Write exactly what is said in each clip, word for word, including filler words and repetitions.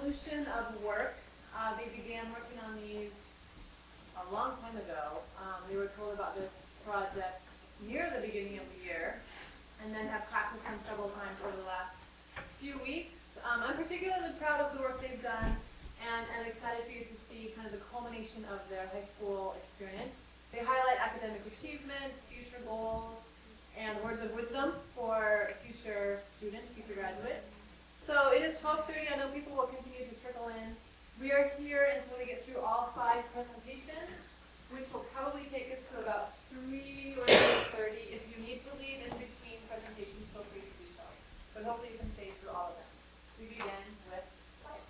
evolution of work. Uh, they began working on these a long time ago. Um, they were told about this project near the beginning of the year, and then have practiced them several times over the last few weeks. Um, I'm particularly proud of the work they've done, and I'm excited for you to see kind of the culmination of their high school experience. They highlight academic achievements, future goals, and words of wisdom for future students, future graduates. So it is twelve thirty. I know people will continue to trickle in. We are here until we get through all five presentations, which will probably take us to about three or three thirty. If you need to leave in between presentations, feel free to do so. But hopefully you can stay through all of them. We begin with slides.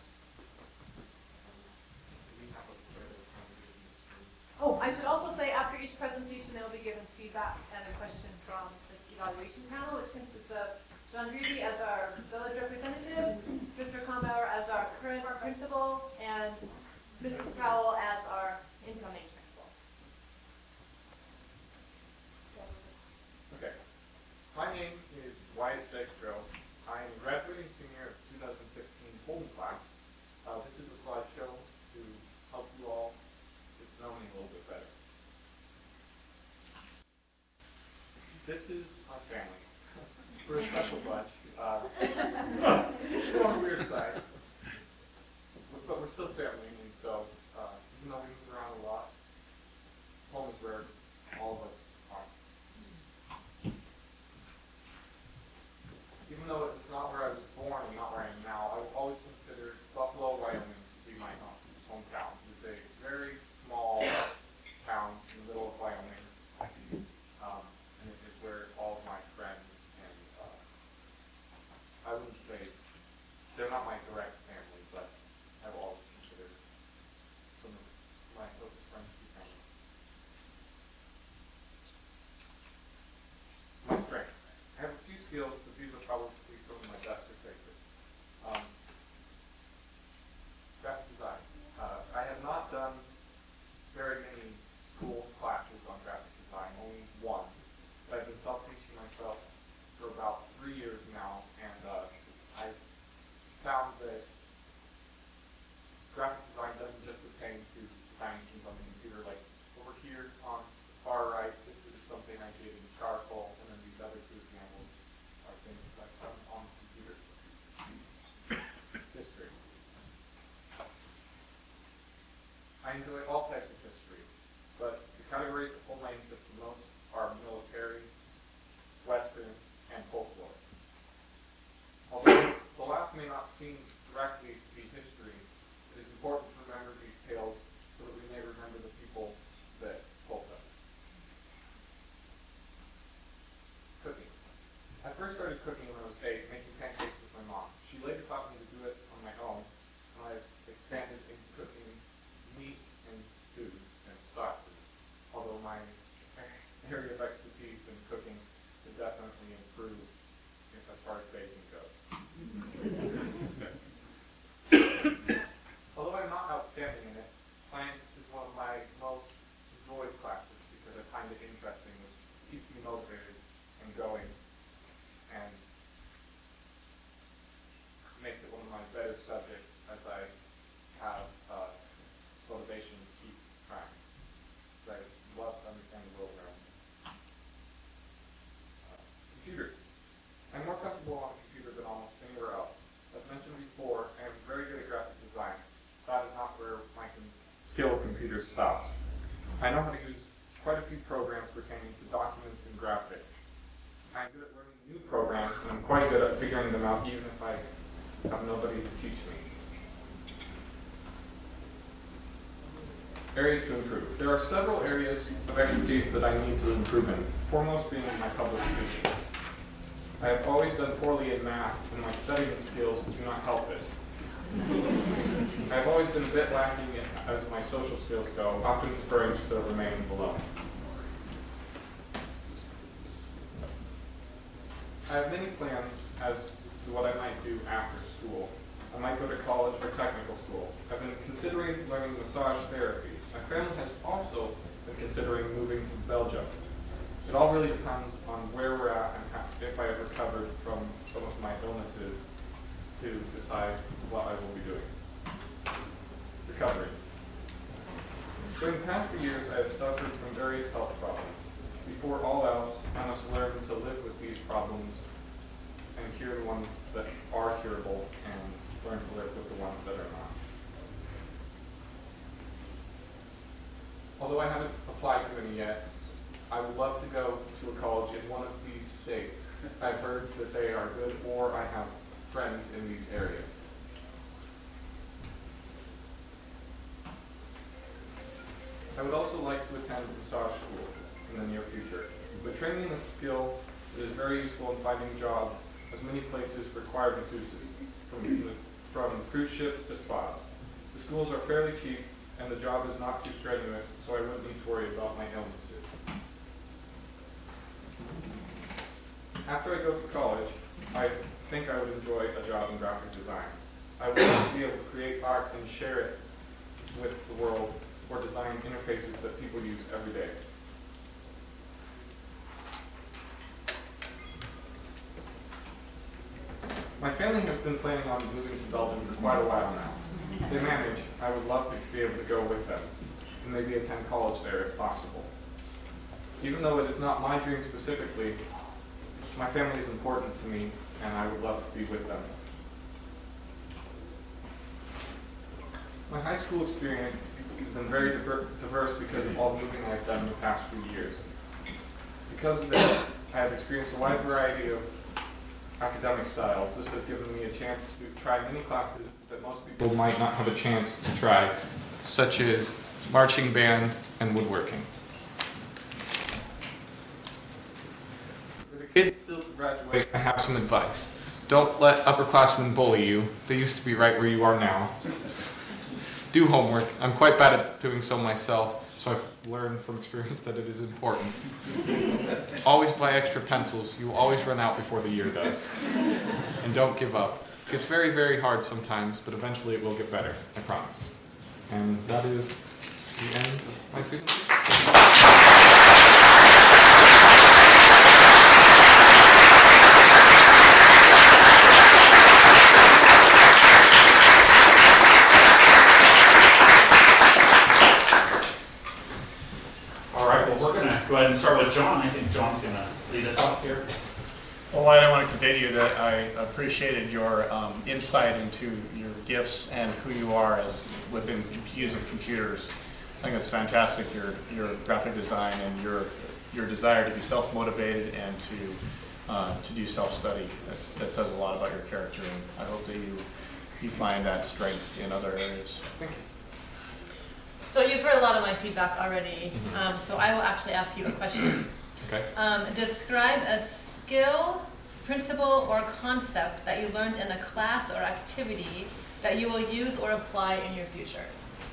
Oh, I should also say after each presentation they will be given feedback and a question from this evaluation panel, which consists of John Reedy as our village representative, Mister Kombauer as our current principal, and Missus Powell as our incoming principal. Okay. My name is Wyatt Zegstro. I am a graduating senior of two thousand fifteen Holden class. Uh, this is a slideshow to help you all get to know me a little bit better. This is my family. We're a special bunch. Uh, we're on the weird side. But we're still family, and so uh, even though we move around a lot, home is where all of us are. Even though it's not where I was born and not where I am now, I've always considered Buffalo, Wyoming to be my home, hometown. It's a very small town in the middle of Wyoming, um, and it is where all of my friends and uh, I wouldn't say they're not my direct family, but I've always considered some of my closest friends to be family. My strengths. I have a few skills, but these are probably some of my best or favorites. Um, graphic design. Uh, I have not done very many school classes on graphic design, only one. But I've been self-teaching myself for about three years now, and uh, I found that graphic design doesn't just pertain to designing things on the computer. Like over here on the far right, this is something I did in charcoal, and then these other two examples are things that I've done on the computer. History. I enjoy all types of history, but the categories that hold my interest the most are military, Western, and folklore. Although the last may not seem directly to be history, it is important to remember these tales so that we may remember the people that told them. Cooking. I first started cooking when I was eight, making pancakes with my mom. She later taught me to do it on my own, and I've expanded into cooking meat and stews and sauces, although my area of expertise in cooking has definitely improved as far as baking goes. Although I'm not outstanding in it, science is one of my most enjoyed classes because I find it interesting, which keeps me motivated and going, and makes it one of my better subjects as I have uh, motivation to keep trying. I love to understand the world around me. Uh, computers. I'm more comfortable on a computer than almost anywhere else. As mentioned before, I am very good at graphic design. That is not where my skill of computers stops. I know how to use quite a few programs pertaining to documents and graphics. I'm good at learning new programs, and I'm quite good at figuring them out even if I have nobody to teach me. Areas to improve. There are several areas of expertise that I need to improve in, foremost being my public speaking. I have always done poorly in math, and my studying skills do not help this. I have always been a bit lacking as my social skills go, often preferring to remain alone. I have many plans as to what I might do after school. I might go to college or technical school. I've been considering learning massage therapy. My family has also been considering moving to Belgium. It all really depends on where we're at and if I have recovered from some of my illnesses to decide what I will be doing. recovery. During the past few years, I have suffered from various health problems. Before all else, I must learn to live with these problems and cure the ones that are curable and learn to live with the ones that are not. Although I haven't applied to any yet, I would love to go to a college in one of these states. I've heard that they are good, or I have friends in these areas. I would also like to attend massage school in the near future. With training a skill, it is very useful in finding jobs, as many places require masseuses, from, from cruise ships to spas. The schools are fairly cheap, and the job is not too strenuous, so I wouldn't need to worry about my illnesses. After I go to college, I think I would enjoy a job in graphic design. I would like to be able to create art and share it with the world, or design interfaces that people use every day. My family has been planning on moving to Belgium for quite a while now. If they manage, I would love to be able to go with them, and maybe attend college there if possible. Even though it is not my dream specifically, my family is important to me, and I would love to be with them. My high school experience has been very diver diverse because of all the moving I've done in the past few years. Because of this, I have experienced a wide variety of academic styles. This has given me a chance to try many classes that most people might not have a chance to try, such as marching band and woodworking. For the kids still to graduate, I have some advice. Don't let upperclassmen bully you. They used to be right where you are now. Do homework. I'm quite bad at doing so myself, so I've learned from experience that it is important. Always buy extra pencils. You will always run out before the year does. And don't give up. It gets very, very hard sometimes, but eventually it will get better, I promise. And that is the end of my presentation. Go ahead and start with John. I think John's going to lead us off here. Well, I want to continue that I appreciated your um, insight into your gifts and who you are as within use of computers. I think it's fantastic, your your graphic design and your your desire to be self-motivated and to uh, to do self-study. That, that says a lot about your character, and I hope that you you find that strength in other areas. Thank you. So you've heard a lot of my feedback already, um, so I will actually ask you a question. Okay. Um, describe a skill, principle, or concept that you learned in a class or activity that you will use or apply in your future.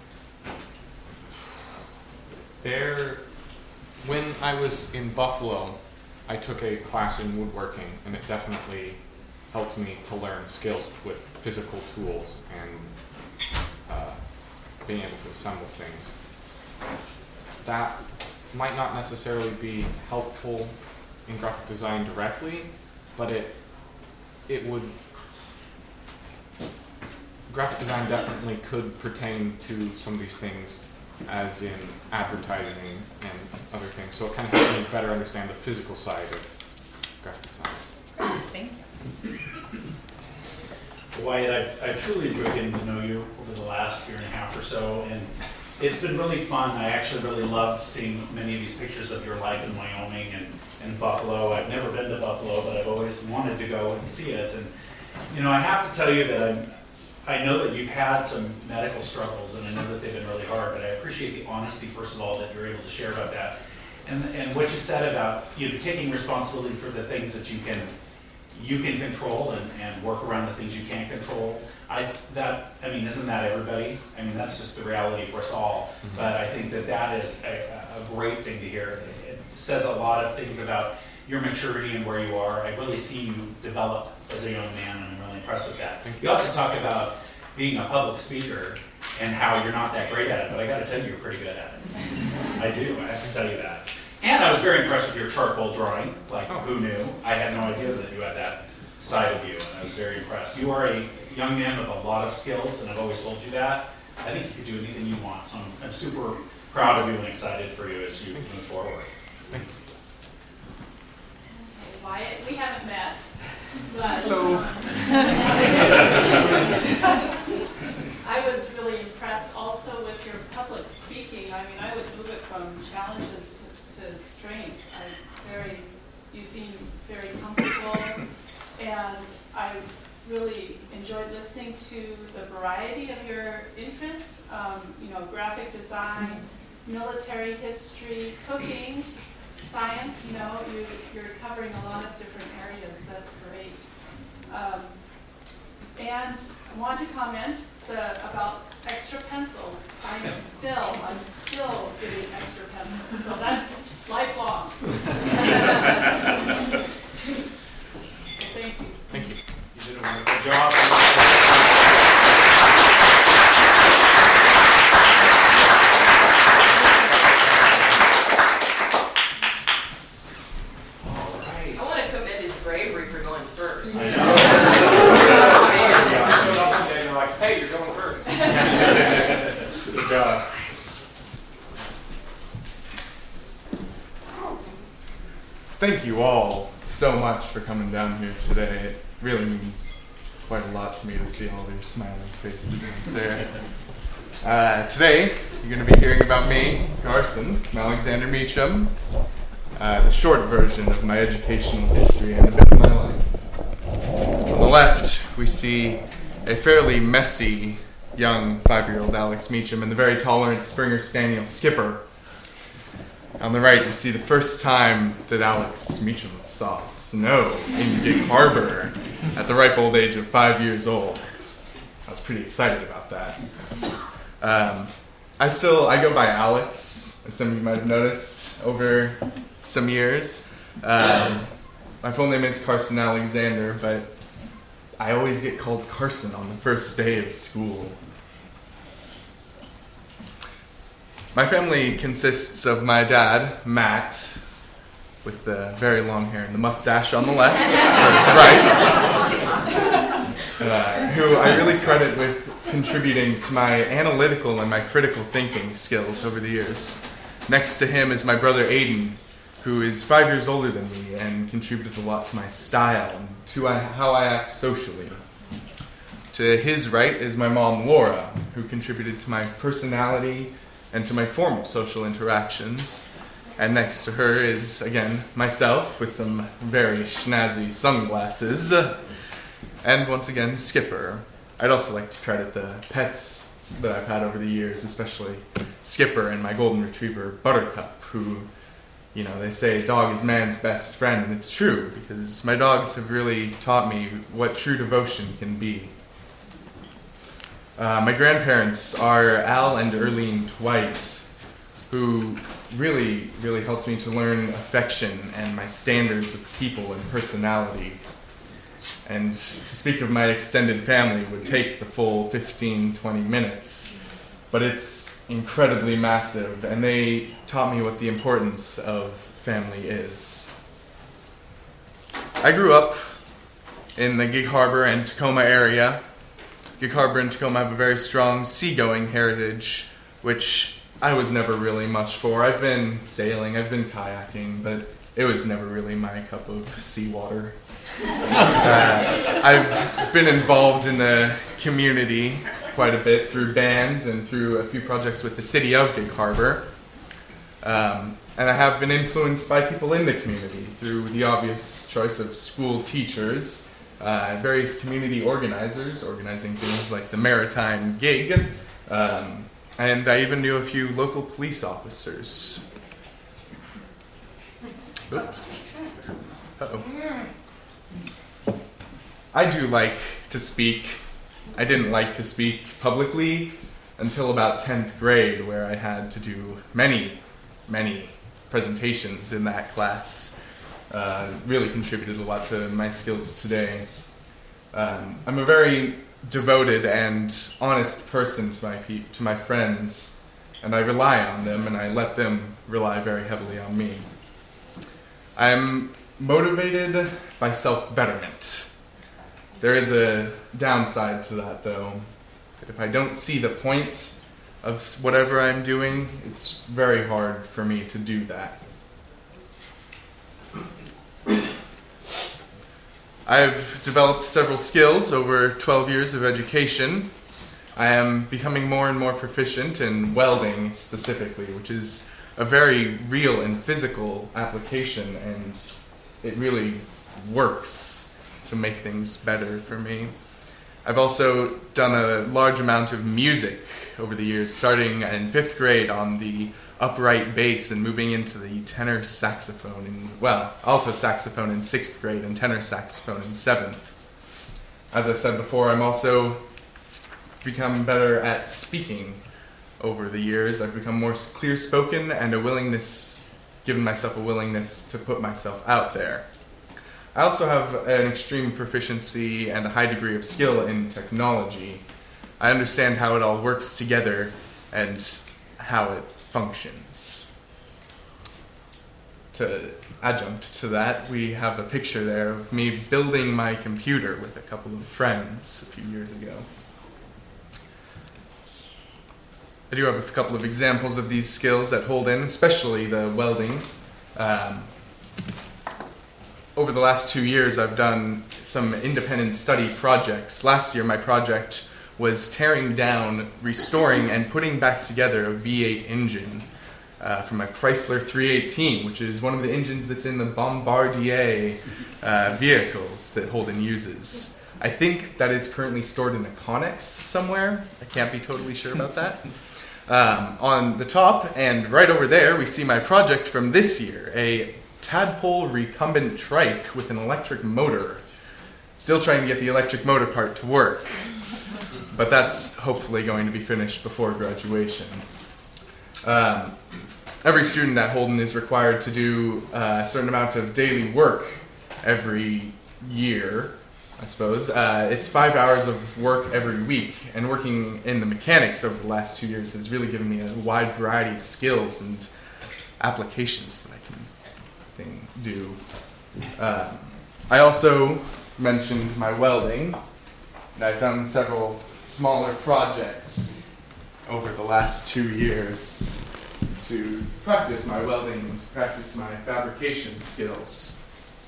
There, when I was in Buffalo, I took a class in woodworking, and it definitely helped me to learn skills with physical tools and uh, being able to assemble things. That might not necessarily be helpful in graphic design directly, but it it would graphic design definitely could pertain to some of these things, as in advertising and other things. So it kind of helped me better understand the physical side of graphic design. Thank you. Wyatt, I've, I've truly enjoyed getting to know you over the last year and a half or so, and it's been really fun. I actually really loved seeing many of these pictures of your life in Wyoming and, and Buffalo. I've never been to Buffalo, but I've always wanted to go and see it. And you know, I have to tell you that I'm, I know that you've had some medical struggles, and I know that they've been really hard, but I appreciate the honesty, first of all, that you're able to share about that. And, and what you said about you know, taking responsibility for the things that you can you can control and, and work around the things you can't control. I that I mean, isn't that everybody? I mean, that's just the reality for us all. Mm-hmm. But I think that that is a, a great thing to hear. It, it says a lot of things about your maturity and where you are. I've really seen you develop as a young man, and I'm really impressed with that. You. you also talk about being a public speaker and how you're not that great at it, but I got to tell you, you're pretty good at it. I do. I have to tell you that. And I was very impressed with your charcoal drawing. Like, oh. Who knew? I had no idea that you had that side of you, and I was very impressed. You are a young man with a lot of skills, and I've always told you that. I think you could do anything you want. So I'm, I'm super proud of you and excited for you as you move forward. Wyatt, we haven't met, but Hello. um, I was really impressed also with your public speaking. I mean, I would move it from challenges to, to strengths. I very, you seem very comfortable, and I really enjoyed listening to the variety of your interests. Um, you know, graphic design, military history, cooking, science. You know, you, you're covering a lot of different areas. That's great. Um, and I want to comment the, about extra pencils. I'm still, I'm still getting extra pencils, so that's lifelong. So thank you. Thank you. You did a wonderful job. I want to commend his bravery for going first. I And you're like, hey, you're going first. know. Good job. Thank you all so much for coming down here today. It really means quite a lot to me to see all your smiling faces there. Uh, today, you're going to be hearing about me, Carson, Alexander Meacham, uh, the short version of my educational history and a bit of my life. On the left, we see a fairly messy young five-year-old Alex Meacham and the very tolerant Springer Spaniel Skipper. On the right, you see the first time that Alex Meacham saw snow in Gig Harbor at the ripe old age of five years old. I was pretty excited about that. Um, I still, I go by Alex, as some of you might have noticed over some years. Um, my full name is Carson Alexander, but I always get called Carson on the first day of school. My family consists of my dad, Matt, with the very long hair and the mustache on the left, or the right, uh, who I really credit with contributing to my analytical and my critical thinking skills over the years. Next to him is my brother Aiden, who is five years older than me and contributed a lot to my style and to how I act socially. To his right is my mom, Laura, who contributed to my personality and to my formal social interactions. And next to her is, again, myself with some very snazzy sunglasses. And once again, Skipper. I'd also like to credit the pets that I've had over the years, especially Skipper and my golden retriever, Buttercup, who, you know, they say dog is man's best friend, and it's true, because my dogs have really taught me what true devotion can be. Uh, my grandparents are Al and Erlene Dwight, who really, really helped me to learn affection and my standards of people and personality. And to speak of my extended family would take the full fifteen, twenty minutes, but it's incredibly massive, and they taught me what the importance of family is. I grew up in the Gig Harbor and Tacoma area. Gig Harbor and Tacoma have a very strong seagoing heritage, which I was never really much for. I've been sailing, I've been kayaking, but it was never really my cup of seawater. Uh, I've been involved in the community quite a bit through band and through a few projects with the city of Gig Harbor. Um, and I have been influenced by people in the community through the obvious choice of school teachers, uh, various community organizers, organizing things like the Maritime Gig, um, and I even knew a few local police officers. Oops. Uh-oh. I do like to speak. I didn't like to speak publicly until about tenth grade, where I had to do many, many presentations in that class. Uh, really contributed a lot to my skills today. Um, I'm a very devoted and honest person to my pe- to my friends, and I rely on them, and I let them rely very heavily on me. I'm motivated by self-betterment. There is a downside to that, though. If I don't see the point of whatever I'm doing, it's very hard for me to do that. I've developed several skills over twelve years of education. I am becoming more and more proficient in welding specifically, which is a very real and physical application, and it really works to make things better for me. I've also done a large amount of music over the years, starting in fifth grade on the upright bass and moving into the tenor saxophone, in, well, alto saxophone in sixth grade and tenor saxophone in seventh. As I said before, I'm also become better at speaking over the years. I've become more clear-spoken and a willingness, given myself a willingness to put myself out there. I also have an extreme proficiency and a high degree of skill in technology. I understand how it all works together and how it functions. To adjunct to that, we have a picture there of me building my computer with a couple of friends a few years ago. I do have a couple of examples of these skills at Holden, especially the welding. Um, over the last two years, I've done some independent study projects. Last year, my project was tearing down, restoring, and putting back together a V eight engine uh, from a Chrysler three eighteen, which is one of the engines that's in the Bombardier uh, vehicles that Holden uses. I think that is currently stored in a Connex somewhere. I can't be totally sure about that. Um, on the top and right over there, we see my project from this year, a tadpole recumbent trike with an electric motor. Still trying to get the electric motor part to work, but that's hopefully going to be finished before graduation. Um, every student at Holden is required to do uh, a certain amount of daily work every year, I suppose. Uh, it's five hours of work every week, and working in the mechanics over the last two years has really given me a wide variety of skills and applications that I can thing, do. Um, I also mentioned my welding, and I've done several smaller projects over the last two years to practice my welding and to practice my fabrication skills.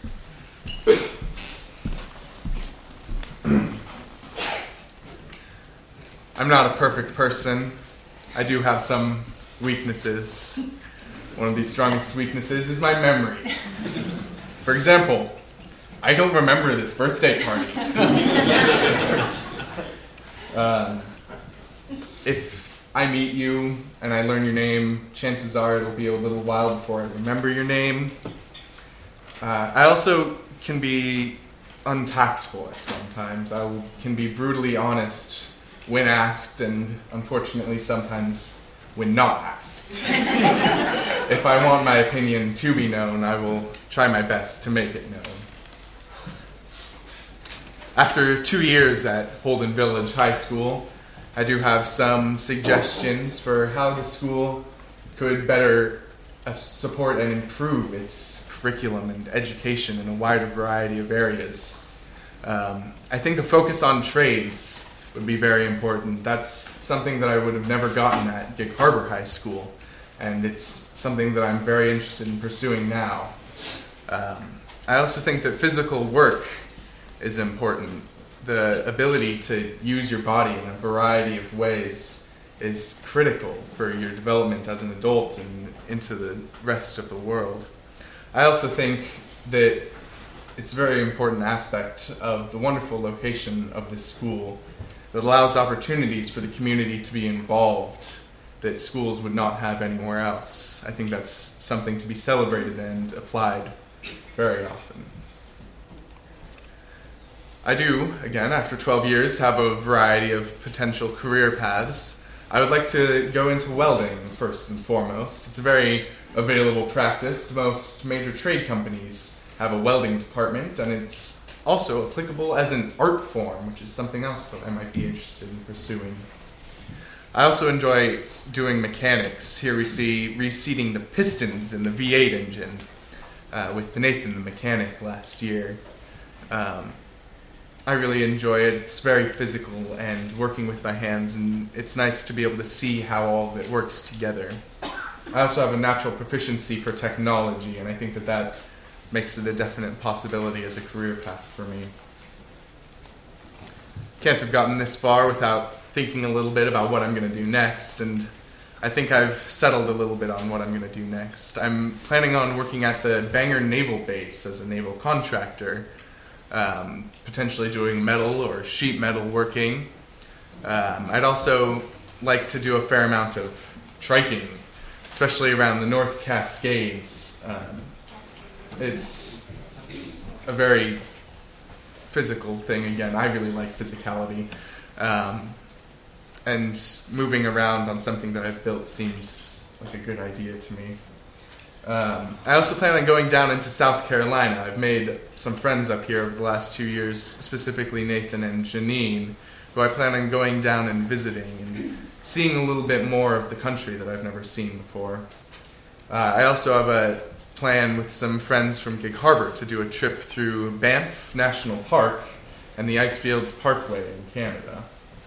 I'm not a perfect person. I do have some weaknesses. One of the strongest weaknesses is my memory. For example, I don't remember this birthday party. um, if I meet you and I learn your name, chances are it'll be a little while before I remember your name. Uh, I also can be untactful at sometimes. I will, can be brutally honest when asked, and unfortunately sometimes when not asked. If I want my opinion to be known, I will try my best to make it known. After two years at Holden Village High School, I do have some suggestions for how the school could better uh, support and improve its curriculum and education in a wider variety of areas. Um, I think a focus on trades would be very important. That's something that I would have never gotten at Gig Harbor High School, and it's something that I'm very interested in pursuing now. Um, I also think that physical work is important. The ability to use your body in a variety of ways is critical for your development as an adult and into the rest of the world. I also think that it's a very important aspect of the wonderful location of this school that allows opportunities for the community to be involved that schools would not have anywhere else. I think that's something to be celebrated and applied very often. I do, again, after twelve years, have a variety of potential career paths. I would like to go into welding first and foremost. It's a very available practice. Most major trade companies have a welding department, and it's also applicable as an art form, which is something else that I might be interested in pursuing. I also enjoy doing mechanics. Here we see reseating the pistons in the V eight engine uh, with Nathan the mechanic last year. Um, I really enjoy it. It's very physical and working with my hands, and it's nice to be able to see how all of it works together. I also have a natural proficiency for technology, and I think that that makes it a definite possibility as a career path for me. Can't have gotten this far without thinking a little bit about what I'm going to do next, and I think I've settled a little bit on what I'm going to do next. I'm planning on working at the Bangor Naval Base as a naval contractor, um, potentially doing metal or sheet metal working. Um, I'd also like to do a fair amount of triking, especially around the North Cascades. Um, it's a very physical thing again. I really like physicality. Um, and moving around on something that I've built seems like a good idea to me. Um, I also plan on going down into South Carolina. I've made some friends up here over the last two years, specifically Nathan and Janine, who I plan on going down and visiting and seeing a little bit more of the country that I've never seen before. Uh, I also have a plan with some friends from Gig Harbor to do a trip through Banff National Park and the Icefields Parkway in Canada.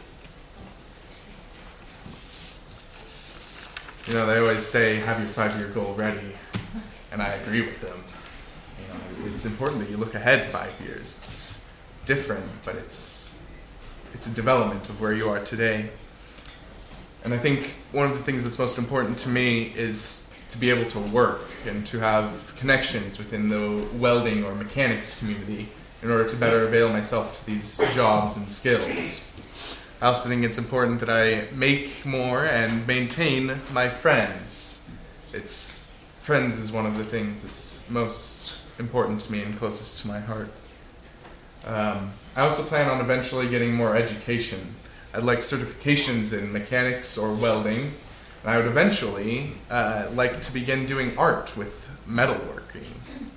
You know, they always say, have your five-year goal ready, and I agree with them. You know, it's important that you look ahead five years. It's different, but it's it's a development of where you are today. And I think one of the things that's most important to me is to be able to work and to have connections within the welding or mechanics community in order to better avail myself to these jobs and skills. I also think it's important that I make more and maintain my friends. It's friends is one of the things that's most important to me and closest to my heart. Um, I also plan on eventually getting more education. I'd like certifications in mechanics or welding, and I would eventually uh, like to begin doing art with metalworking.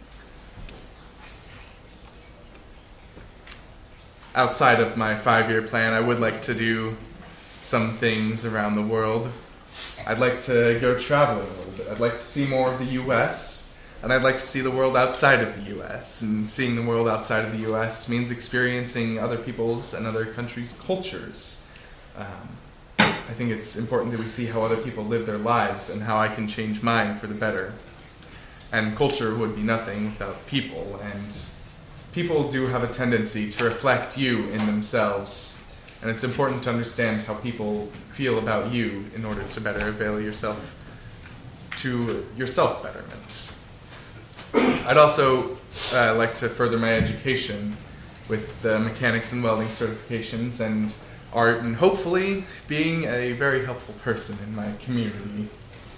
Outside of my five-year plan, I would like to do some things around the world. I'd like to go traveling a little bit. I'd like to see more of the U S, and I'd like to see the world outside of the U S. And seeing the world outside of the U S means experiencing other people's and other countries' cultures. Um, I think it's important that we see how other people live their lives and how I can change mine for the better. And culture would be nothing without people, and people do have a tendency to reflect you in themselves, and it's important to understand how people feel about you in order to better avail yourself to your self-betterment. I'd also uh, like to further my education with the mechanics and welding certifications and art, and hopefully being a very helpful person in my community.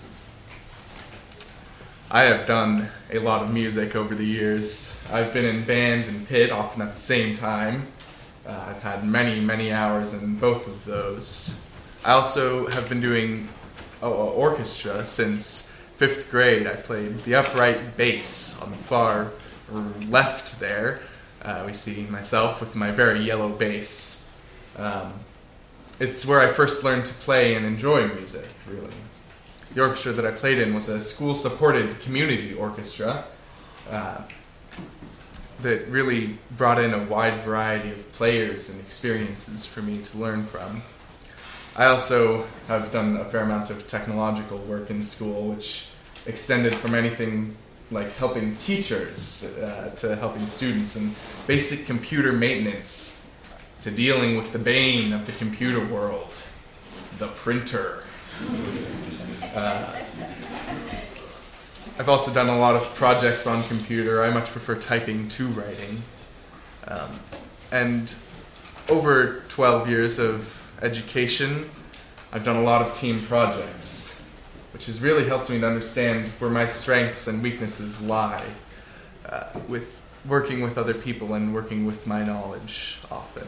I have done a lot of music over the years. I've been in band and pit often at the same time. Uh, I've had many, many hours in both of those. I also have been doing oh, orchestra since fifth grade. I played the upright bass on the far left there. Uh, we see myself with my very yellow bass. Um, it's where I first learned to play and enjoy music, really. The orchestra that I played in was a school-supported community orchestra uh, that really brought in a wide variety of players and experiences for me to learn from. I also have done a fair amount of technological work in school, which extended from anything like helping teachers uh, to helping students and basic computer maintenance to dealing with the bane of the computer world, the printer. Uh, I've also done a lot of projects on computer. I much prefer typing to writing. Um, and over twelve years of education, I've done a lot of team projects, which has really helped me to understand where my strengths and weaknesses lie, uh, with working with other people and working with my knowledge often.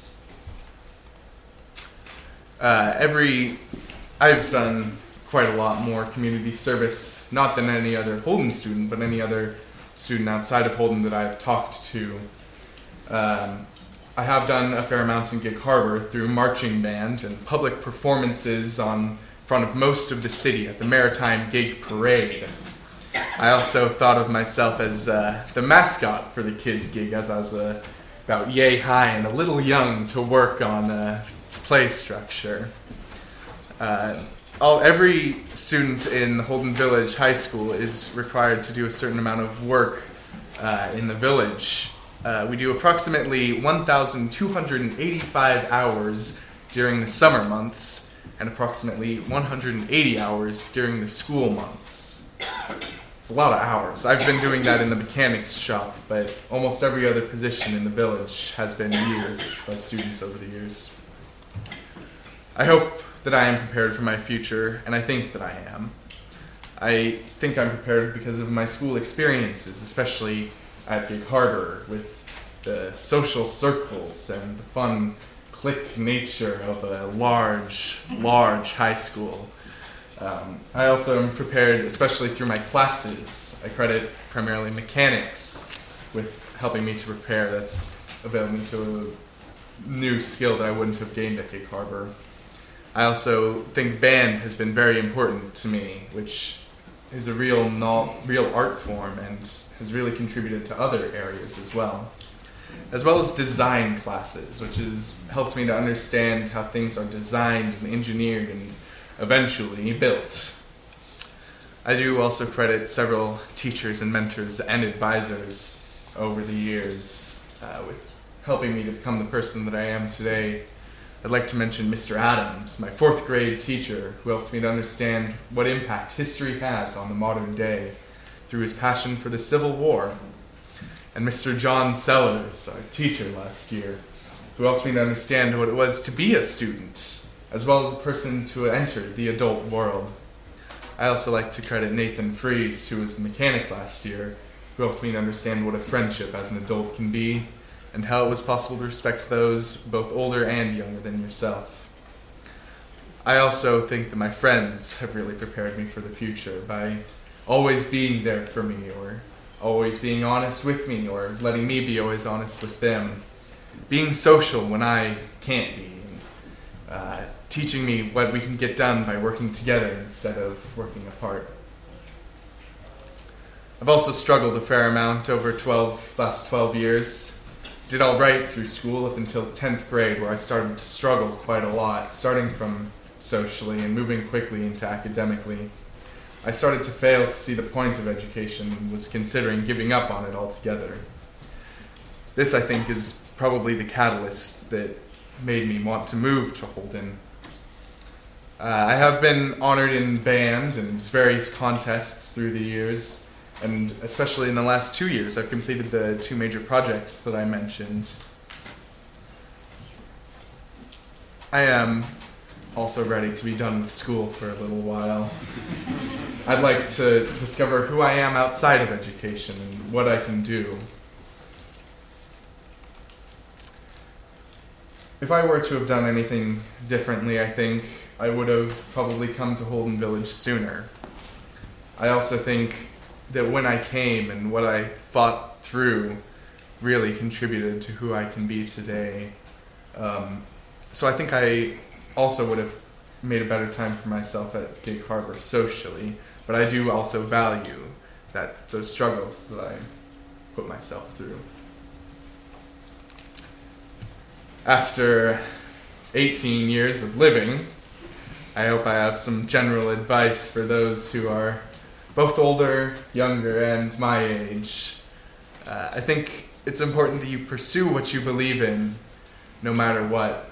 Uh, every, I've done quite a lot more community service, not than any other Holden student, but any other student outside of Holden that I've talked to. Um, I have done a fair amount in Gig Harbor through marching band and public performances on front of most of the city at the Maritime Gig Parade. I also thought of myself as uh, the mascot for the kids' gig, as I was a about yay high and a little young to work on uh, play structure. Uh, all, every student in Holden Village High School is required to do a certain amount of work uh, in the village. Uh, we do approximately one thousand two hundred eighty-five hours during the summer months and approximately one hundred eighty hours during the school months. It's a lot of hours. I've been doing that in the mechanics shop, but almost every other position in the village has been used by students over the years. I hope that I am prepared for my future, and I think that I am. I think I'm prepared because of my school experiences, especially at Gig Harbor, with the social circles and the fun clique nature of a large, large high school. Um, I also am prepared, especially through my classes. I credit primarily mechanics with helping me to prepare. That's availed me to a new skill that I wouldn't have gained at Gig Harbor. I also think band has been very important to me, which is a real no- real art form and has really contributed to other areas as well. As well as design classes, which has helped me to understand how things are designed and engineered and eventually built. I do also credit several teachers and mentors and advisors over the years uh, with helping me to become the person that I am today. I'd like to mention Mister Adams, my fourth grade teacher, who helped me to understand what impact history has on the modern day through his passion for the Civil War. And Mister John Sellers, our teacher last year, who helped me to understand what it was to be a student, as well as a person to enter the adult world. I also like to credit Nathan Fries, who was the mechanic last year, who helped me to understand what a friendship as an adult can be, and how it was possible to respect those both older and younger than yourself. I also think that my friends have really prepared me for the future by always being there for me, or always being honest with me, or letting me be always honest with them. Being social when I can't be, and uh, teaching me what we can get done by working together instead of working apart. I've also struggled a fair amount over twelve last twelve years. Did all right through school up until tenth grade, where I started to struggle quite a lot, starting from socially and moving quickly into academically. I started to fail to see the point of education and was considering giving up on it altogether. This, I think, is probably the catalyst that made me want to move to Holden. Uh, I have been honored in band and various contests through the years, and especially in the last two years, I've completed the two major projects that I mentioned. I am also ready to be done with school for a little while. I'd like to discover who I am outside of education and what I can do. If I were to have done anything differently, I think I would have probably come to Holden Village sooner. I also think that when I came and what I fought through really contributed to who I can be today. Um, so I think I also would have made a better time for myself at Gig Harbor socially, but I do also value that those struggles that I put myself through. After eighteen years of living, I hope I have some general advice for those who are both older, younger, and my age. Uh, I think it's important that you pursue what you believe in, no matter what.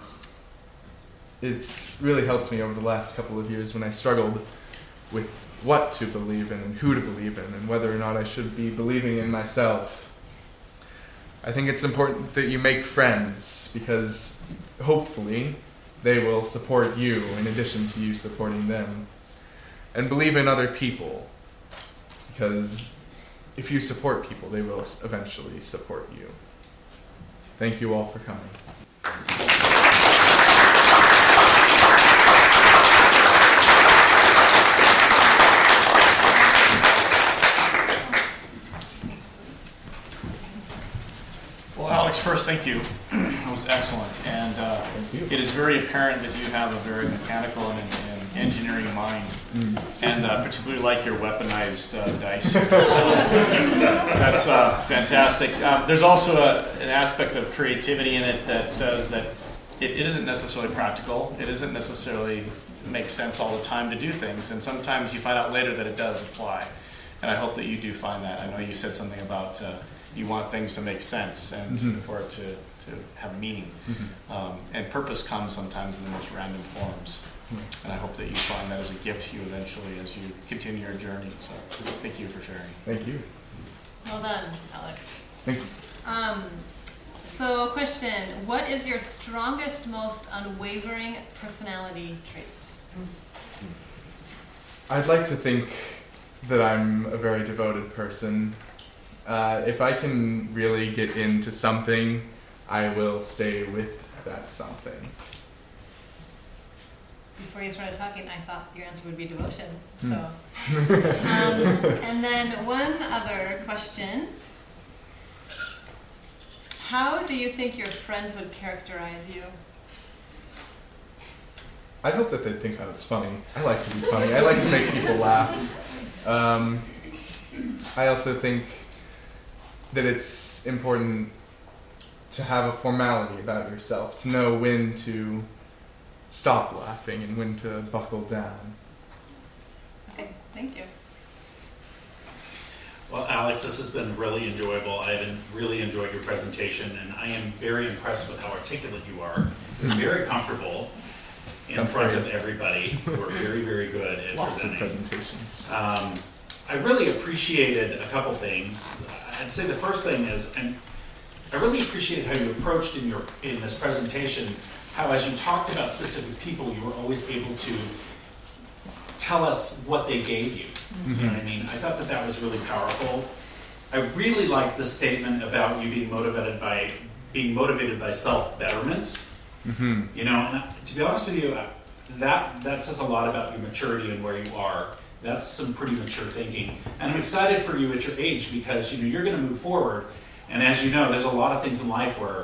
It's really helped me over the last couple of years when I struggled with what to believe in and who to believe in and whether or not I should be believing in myself. I think it's important that you make friends because hopefully they will support you in addition to you supporting them. And believe in other people, because if you support people, they will eventually support you. Thank you all for coming. Well, Alex, first, thank you. That was excellent. And uh, it is very apparent that you have a very mechanical and, and engineering mind, and uh, particularly like your weaponized uh, dice. That's uh, fantastic. Um, there's also a, an aspect of creativity in it that says that it, it isn't necessarily practical. It isn't necessarily makes sense all the time to do things, and sometimes you find out later that it does apply. And I hope that you do find that. I know you said something about uh, you want things to make sense and mm-hmm. for it to, to have meaning. Mm-hmm. um, and purpose comes sometimes in the most random forms. Mm-hmm. And I hope that you find that as a gift to you eventually as you continue your journey. So thank you for sharing. Thank you. Well done, Alex. Thank you. Um, so question, what is your strongest, most unwavering personality trait? I'd like to think that I'm a very devoted person. Uh, if I can really get into something, I will stay with that something. Before you started talking, I thought your answer would be devotion. So, um, and then one other question. How do you think your friends would characterize you? I hope that they'd think I was funny. I like to be funny. I like to make people laugh. Um, I also think that it's important to have a formality about yourself, to know when to stop laughing and when to buckle down. Okay, thank you. Well, Alex, this has been really enjoyable. I've really enjoyed your presentation, and I am very impressed with how articulate you are. You're very comfortable in front of everybody. You are very, very good at Lots presenting. of presentations. Um, I really appreciated a couple things. I'd say the first thing is, and I really appreciated how you approached in your in this presentation, how as you talked about specific people, you were always able to tell us what they gave you. Mm-hmm. You know what I mean? I thought that that was really powerful. I really liked the statement about you being motivated by being motivated by self-betterment. Mm-hmm. You know, and to be honest with you, that that says a lot about your maturity and where you are. That's some pretty mature thinking, and I'm excited for you at your age because you know you're going to move forward. And as you know, there's a lot of things in life where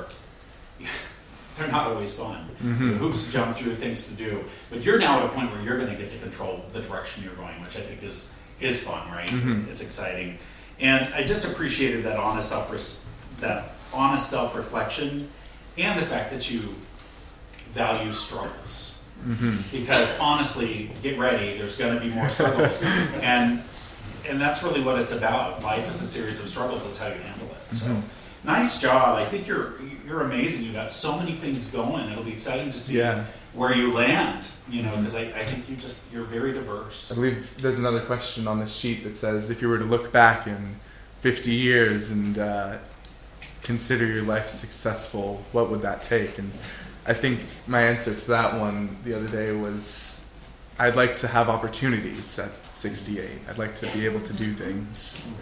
they're not always fun. Mm-hmm. Hoops to jump through, things to do. But you're now at a point where you're going to get to control the direction you're going, which I think is is fun, right? Mm-hmm. It's exciting, and I just appreciated that honest self that honest self-reflection, and the fact that you value struggles. Mm-hmm. Because honestly, get ready. There's going to be more struggles, and and that's really what it's about. Life is a series of struggles. That's how you handle it. So, mm-hmm. Nice job. I think you're you're amazing. You got so many things going. It'll be exciting to see yeah. where you land. You know, because I, I think you just you're very diverse. I believe there's another question on the sheet that says, if you were to look back in fifty years and uh, consider your life successful, what would that take? And I think my answer to that one the other day was, I'd like to have opportunities at sixty-eight. I'd like to be able to do things.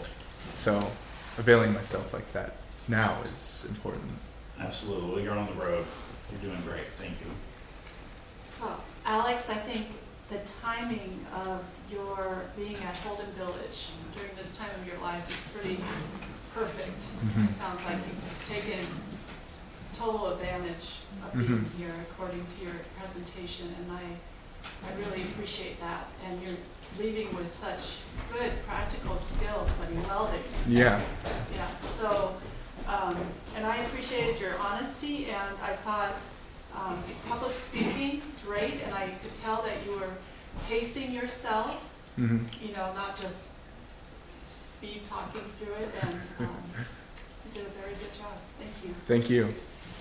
So availing myself like that now is important. Absolutely. Well, you're on the road. You're doing great. Thank you. Well, Alex, I think the timing of your being at Holden Village during this time of your life is pretty perfect. Mm-hmm. It sounds like you've taken total advantage of being mm-hmm. here according to your presentation, and I I really appreciate that. And you're leaving with such good practical skills. I mean, welding. Yeah. Yeah. So, um, and I appreciated your honesty, and I thought um, public speaking, great, and I could tell that you were pacing yourself, mm-hmm. you know, not just speed talking through it, and um, you did a very good job. Thank you. Thank you.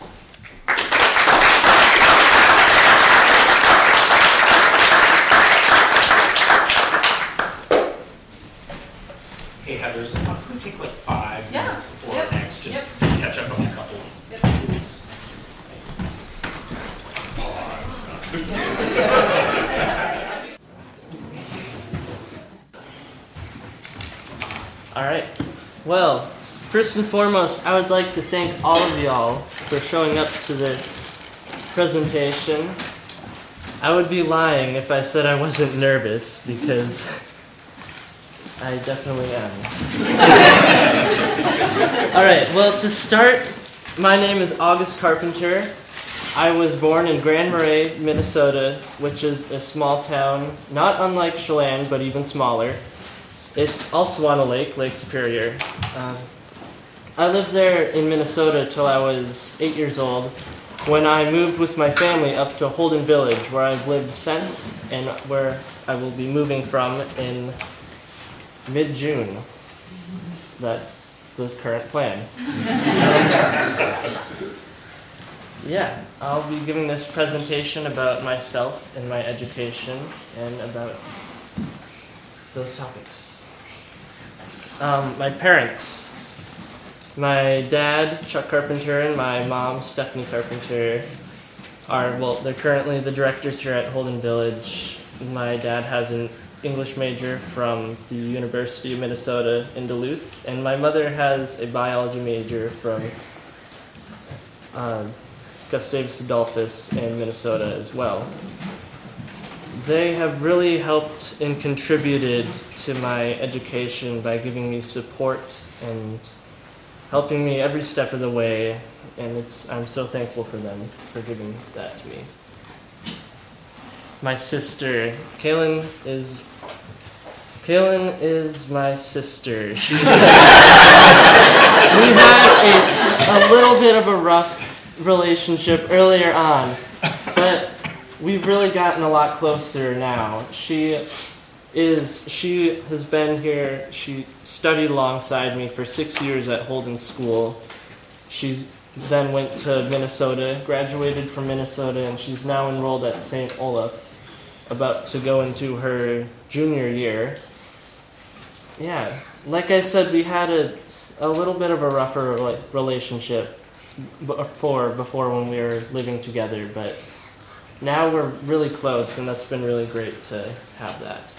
Hey Heathers, I'm going to take like five yeah. minutes before yep. next, just yep. catch up on a couple yep. pieces. All right. Well, first and foremost, I would like to thank all of y'all for showing up to this presentation. I would be lying if I said I wasn't nervous, because I definitely am. All right, well, to start, my name is August Carpenter, I was born in Grand Marais, Minnesota, which is a small town, not unlike Chelan, but even smaller. It's also on a lake, Lake Superior. Um, I lived there in Minnesota till I was eight years old, when I moved with my family up to Holden Village, where I've lived since, and where I will be moving from in mid-June. That's the current plan. Yeah, I'll be giving this presentation about myself and my education and about those topics. Um, my parents. My dad, Chuck Carpenter, and my mom, Stephanie Carpenter, are, well, they're currently the directors here at Holden Village. My dad has an English major from the University of Minnesota in Duluth, and my mother has a biology major from uh, Gustavus Adolphus in Minnesota as well. They have really helped and contributed to my education by giving me support and helping me every step of the way, and it's I'm so thankful for them for giving that to me. My sister, Kaylin is Kaylin is my sister. She we had a, s- a little bit of a rough relationship earlier on, but we've really gotten a lot closer now. She is she has been here. She studied alongside me for six years at Holden School. She's then went to Minnesota, graduated from Minnesota, and she's now enrolled at Saint Olaf, about to go into her junior year. Yeah, like I said, we had a, a little bit of a rougher rela- relationship before before when we were living together, but now we're really close, and that's been really great to have that.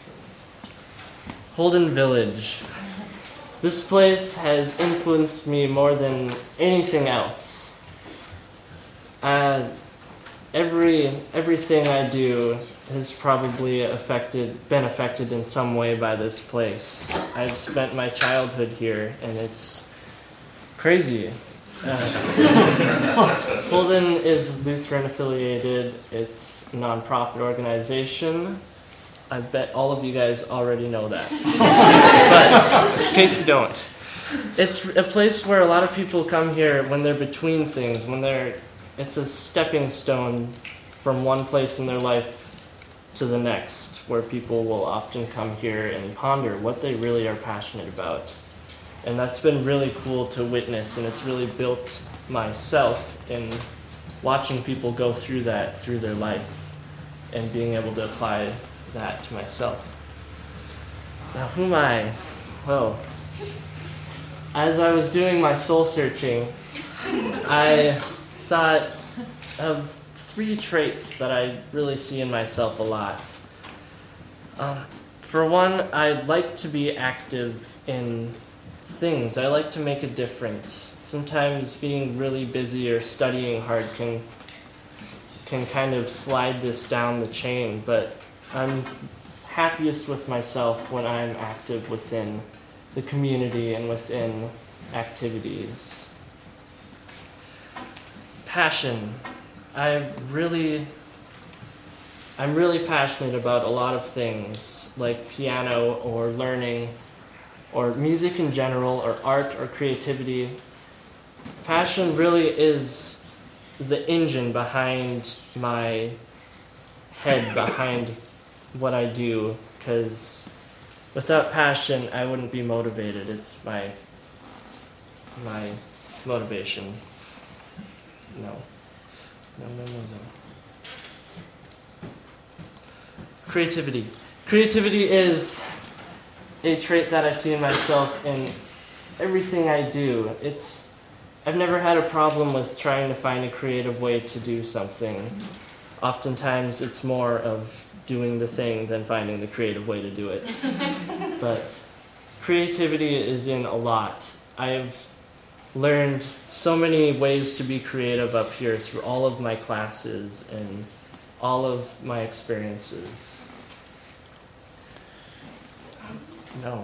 Holden Village. This place has influenced me more than anything else. Uh, every everything I do has probably affected, been affected in some way by this place. I've spent my childhood here, and it's crazy. Uh, Holden is Lutheran affiliated. It's a nonprofit organization. I bet all of you guys already know that. But in case you don't, it's a place where a lot of people come here when they're between things, when they're, it's a stepping stone from one place in their life to the next, where people will often come here and ponder what they really are passionate about. And that's been really cool to witness, and it's really built myself in watching people go through that through their life and being able to apply that to myself. Now, who am I? Well, as I was doing my soul searching, I thought of three traits that I really see in myself a lot. Um, for one, I like to be active in things. I like to make a difference. Sometimes being really busy or studying hard can can kind of slide this down the chain, but I'm happiest with myself when I'm active within the community and within activities. Passion. I really, I'm really passionate about a lot of things, like piano or learning, or music in general, or art or creativity. Passion really is the engine behind my head, behind what I do, because without passion, I wouldn't be motivated. It's my my motivation. No. No, no, no, no. Creativity. Creativity is a trait that I see in myself in everything I do. It's I've never had a problem with trying to find a creative way to do something. Oftentimes, it's more of doing the thing than finding the creative way to do it. But creativity is in a lot. I've learned so many ways to be creative up here through all of my classes and all of my experiences. No.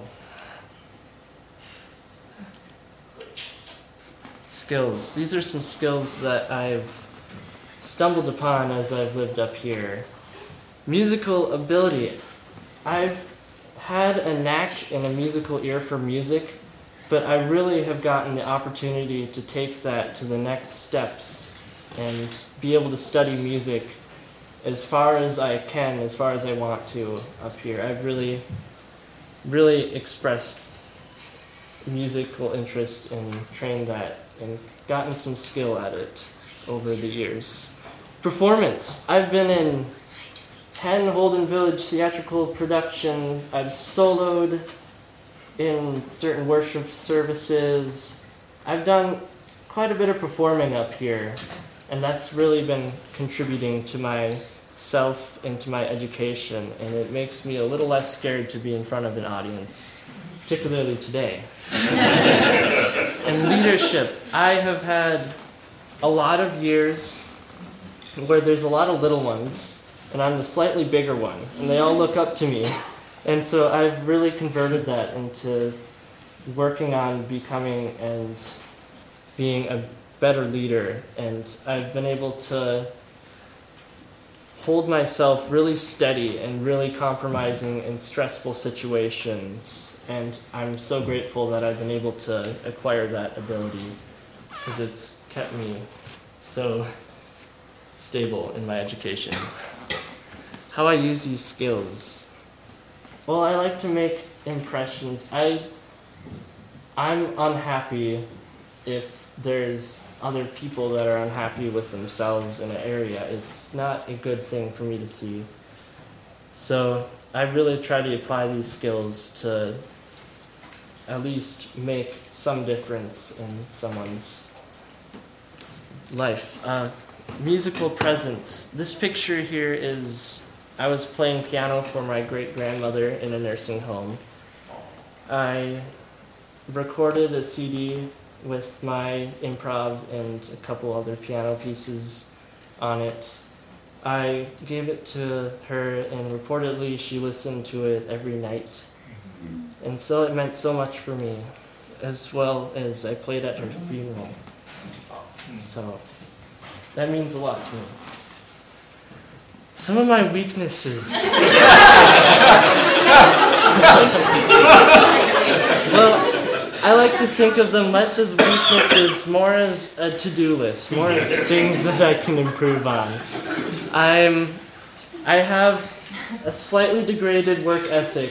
Skills. These are some skills that I've stumbled upon as I've lived up here. Musical ability. I've had a knack and a musical ear for music, but I really have gotten the opportunity to take that to the next steps and be able to study music as far as I can, as far as I want to up here. I've really, really expressed musical interest and trained that and gotten some skill at it over the years. Performance. I've been in ten Holden Village theatrical productions. I've soloed in certain worship services. I've done quite a bit of performing up here, and that's really been contributing to myself and to my education, and it makes me a little less scared to be in front of an audience, particularly today. And leadership. I have had a lot of years where there's a lot of little ones, and I'm the slightly bigger one, and they all look up to me. And so I've really converted that into working on becoming and being a better leader, and I've been able to hold myself really steady and really compromising in stressful situations, and I'm so grateful that I've been able to acquire that ability because it's kept me so stable in my education. How I use these skills. Well, I like to make impressions. I, I'm unhappy if there's other people that are unhappy with themselves in an area. It's not a good thing for me to see. So I really try to apply these skills to at least make some difference in someone's life. Uh, musical presence. This picture here is I was playing piano for my great-grandmother in a nursing home. I recorded a C D with my improv and a couple other piano pieces on it. I gave it to her, and reportedly she listened to it every night. And so it meant so much for me, as well as I played at her funeral. So that means a lot to me. Some of my weaknesses. Well, I like to think of them less as weaknesses, more as a to-do list, more as things that I can improve on. I'm, I have a slightly degraded work ethic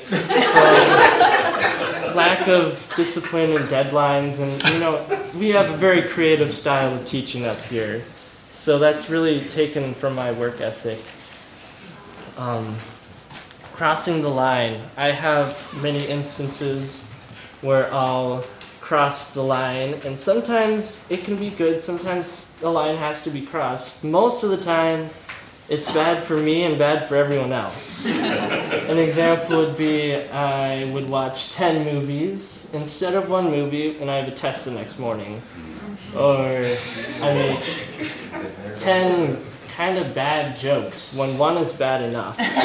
from lack of discipline and deadlines, and you know, we have a very creative style of teaching up here, so that's really taken from my work ethic. Um, crossing the line. I have many instances where I'll cross the line, and sometimes it can be good, sometimes the line has to be crossed. Most of the time, it's bad for me and bad for everyone else. An example would be I would watch ten movies instead of one movie, and I have a test the next morning. Or I make ten kind of bad jokes when one is bad enough. So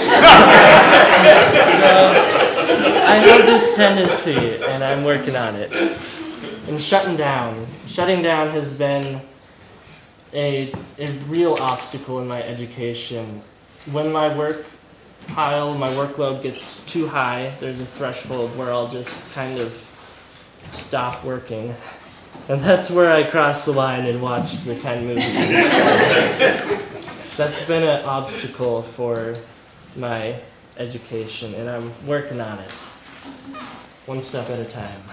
I have this tendency, and I'm working on it. And shutting down. Shutting down has been a, a real obstacle in my education. When my work pile, my workload gets too high, there's a threshold where I'll just kind of stop working. And that's where I cross the line and watch the ten movies. That's been an obstacle for my education, and I'm working on it, one step at a time.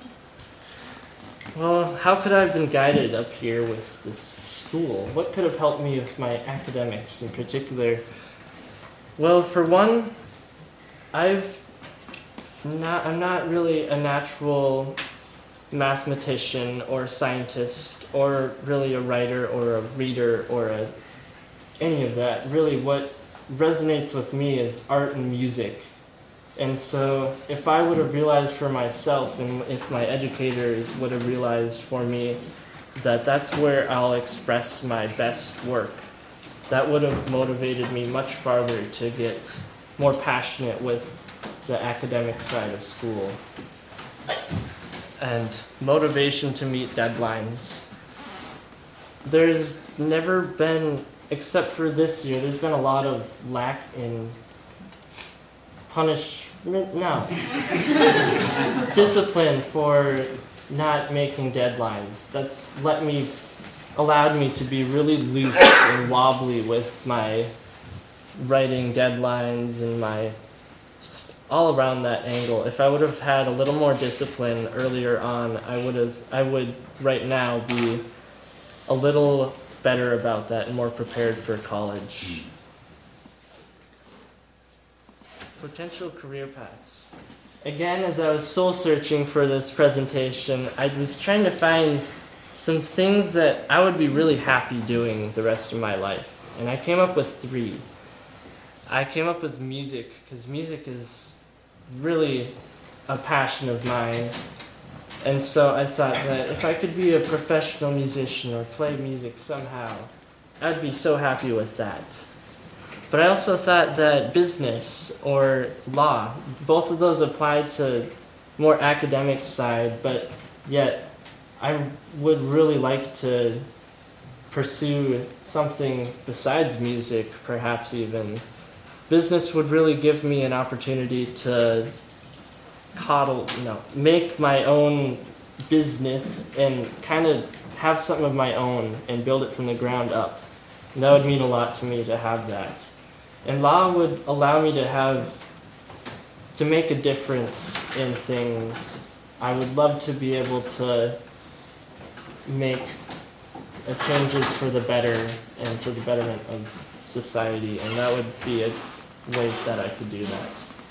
Well, how could I have been guided up here with this school? What could have helped me with my academics in particular? Well, for one, I've not, I'm not really a natural mathematician or scientist or really a writer or a reader or a any of that. Really what resonates with me is art and music. And so if I would have realized for myself, and if my educators would have realized for me that that's where I'll express my best work, that would have motivated me much farther to get more passionate with the academic side of school. And motivation to meet deadlines. There's never been except for this year, there's been a lot of lack in punishment, no, discipline for not making deadlines. That's let me, allowed me to be really loose and wobbly with my writing deadlines and my, all around that angle. If I would have had a little more discipline earlier on, I would have, I would right now be a little better about that and more prepared for college. Potential career paths. Again, as I was soul searching for this presentation, I was trying to find some things that I would be really happy doing the rest of my life. And I came up with three. I came up with music, because music is really a passion of mine. And so I thought that if I could be a professional musician or play music somehow, I'd be so happy with that. But I also thought that business or law, both of those apply to more academic side, but yet I would really like to pursue something besides music, perhaps even. Business would really give me an opportunity to coddle, no, make my own business and kind of have something of my own and build it from the ground up. And that would mean a lot to me to have that. And law would allow me to have, to make a difference in things. I would love to be able to make a changes for the better and for the betterment of society, and that would be a way that I could do that.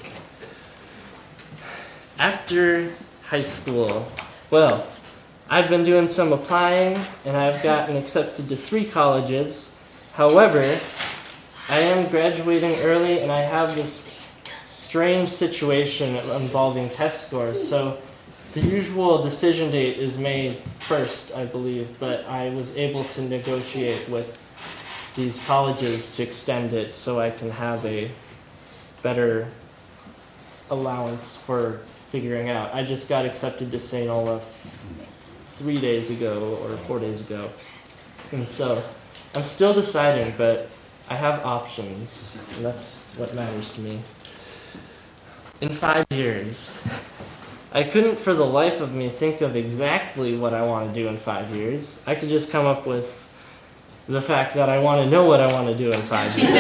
After high school, well, I've been doing some applying and I've gotten accepted to three colleges. However, I am graduating early and I have this strange situation involving test scores. So the usual decision date is May first, I believe, but I was able to negotiate with these colleges to extend it so I can have a better allowance for figuring out. I just got accepted to Saint Olaf three days ago or four days ago. And so I'm still deciding, but I have options, and that's what matters to me. In five years, I couldn't for the life of me think of exactly what I want to do in five years. I could just come up with the fact that I want to know what I want to do in five years.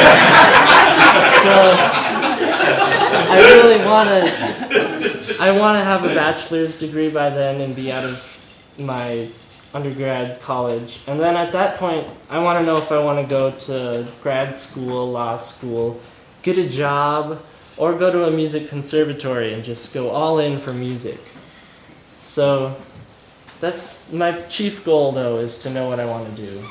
So I really want to, I want to have a bachelor's degree by then and be out of my undergrad college. And then at that point, I want to know if I want to go to grad school, law school, get a job, or go to a music conservatory and just go all in for music. So that's my chief goal, though, is to know what I want to do.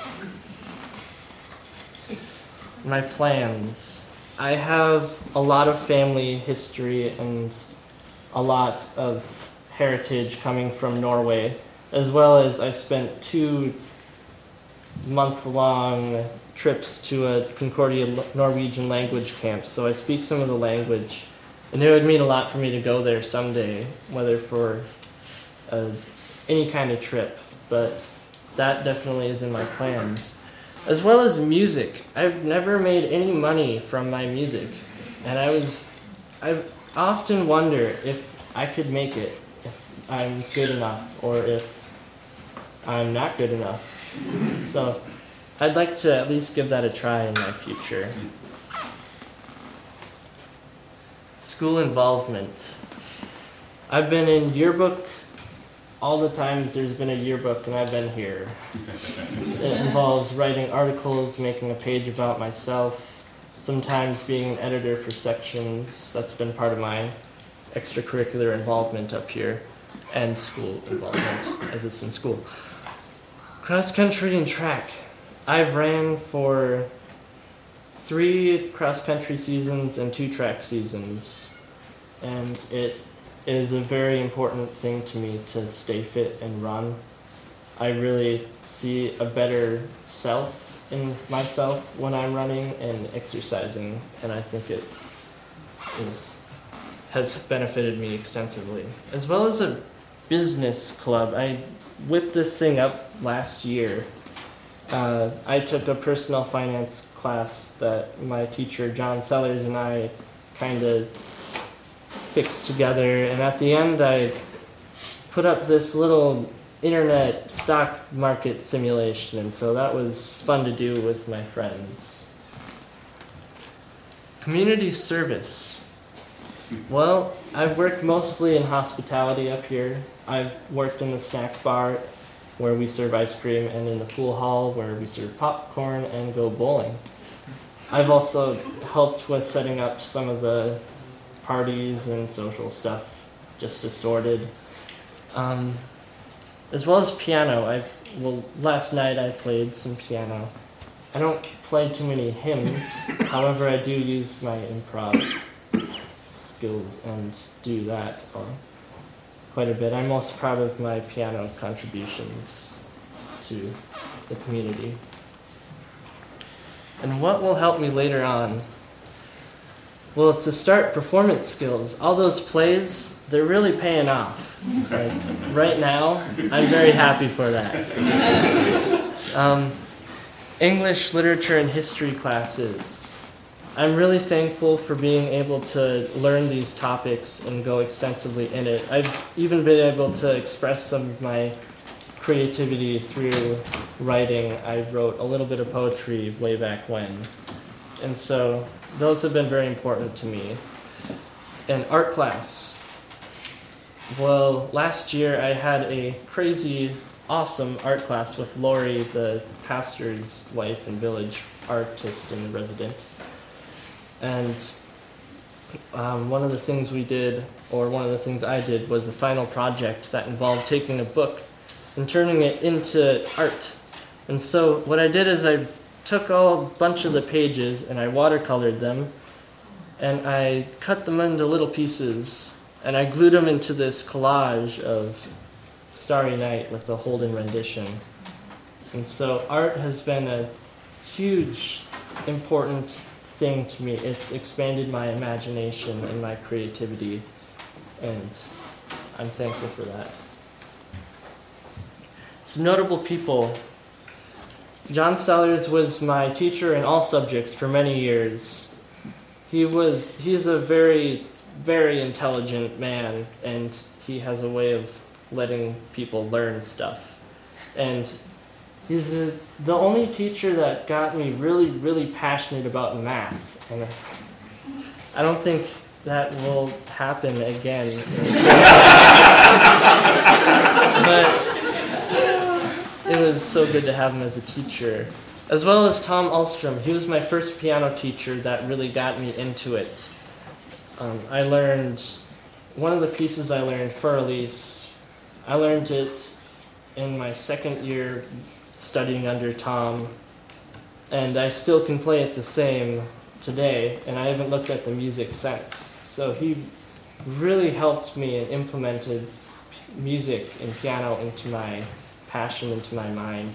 My plans. I have a lot of family history and a lot of heritage coming from Norway, as well as I spent two month-long trips to a Concordia Norwegian language camp, so I speak some of the language, and it would mean a lot for me to go there someday, whether for uh, any kind of trip, but that definitely is in my plans. As well as music. I've never made any money from my music, and I was, I often wonder if I could make it, if I'm good enough, or if I'm not good enough. So I'd like to at least give that a try in my future. School involvement. I've been in yearbook all the times there's been a yearbook, and I've been here. It involves writing articles, making a page about myself, sometimes being an editor for sections. That's been part of my extracurricular involvement up here, and school involvement, as it's in school. Cross country and track. I've ran for three cross country seasons and two track seasons, and it is a very important thing to me to stay fit and run. I really see a better self in myself when I'm running and exercising, and I think it is has benefited me extensively. As well as a business club. I whipped this thing up last year, uh, I took a personal finance class that my teacher, John Sellers, and I kind of fixed together. And at the end, I put up this little internet stock market simulation. And so that was fun to do with my friends. Community service. Well, I've worked mostly in hospitality up here. I've worked in the snack bar where we serve ice cream and in the pool hall where we serve popcorn and go bowling. I've also helped with setting up some of the parties and social stuff, just assorted. Um, as well as piano. I well, last night I played some piano. I don't play too many hymns, however I do use my improv skills and do that uh, quite a bit. I'm most proud of my piano contributions to the community. And what will help me later on? Well, to start performance skills, all those plays, they're really paying off. Like, right now, I'm very happy for that. Um, English, literature, and history classes. I'm really thankful for being able to learn these topics and go extensively in it. I've even been able to express some of my creativity through writing. I wrote a little bit of poetry way back when. And so those have been very important to me. And art class. Well, last year I had a crazy, awesome art class with Lori, the pastor's wife and village artist and resident. And um, one of the things we did, or one of the things I did, was a final project that involved taking a book and turning it into art. And so what I did is I took all, a bunch of the pages and I watercolored them, and I cut them into little pieces, and I glued them into this collage of Starry Night with the Holden rendition. And so art has been a huge, important thing to me. It's expanded my imagination and my creativity, and I'm thankful for that. Some notable people. John Sellers was my teacher in all subjects for many years. He was, he's a very, very intelligent man, and he has a way of letting people learn stuff. And he's a, the only teacher that got me really, really passionate about math. And I don't think that will happen again. But it was so good to have him as a teacher. As well as Tom Alstrom. He was my first piano teacher that really got me into it. Um, I learned, one of the pieces I learned, for Elise, I learned it in my second year studying under Tom, and I still can play it the same today, and I haven't looked at the music since. So he really helped me and implemented music and piano into my passion, into my mind.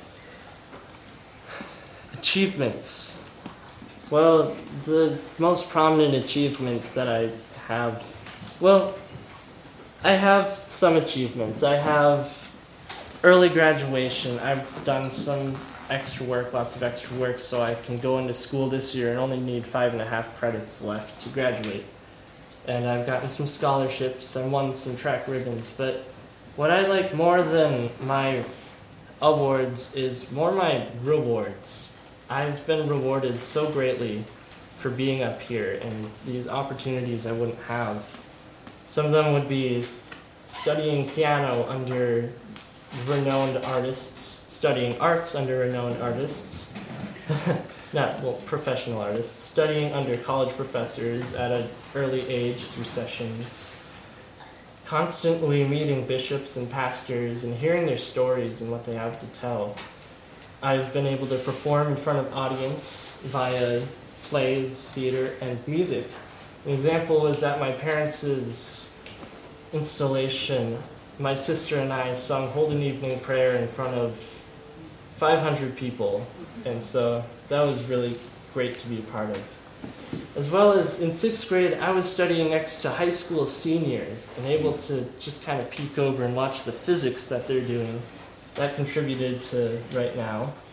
Achievements. Well, the most prominent achievement that I have, well, I have some achievements. I have early graduation. I've done some extra work, lots of extra work, so I can go into school this year and only need five and a half credits left to graduate. And I've gotten some scholarships and won some track ribbons, but what I like more than my awards is more my rewards. I've been rewarded so greatly for being up here, and these opportunities I wouldn't have. Some of them would be studying piano under renowned artists, studying arts under renowned artists, not, well, professional artists, studying under college professors at an early age through sessions, constantly meeting bishops and pastors and hearing their stories and what they have to tell. I've been able to perform in front of audience via plays, theater, and music. An example is at my parents' installation. My sister and I sung Holden Evening Prayer in front of five hundred people, and so that was really great to be a part of. As well as in sixth grade, I was studying next to high school seniors and able to just kind of peek over and watch the physics that they're doing. That contributed to right now.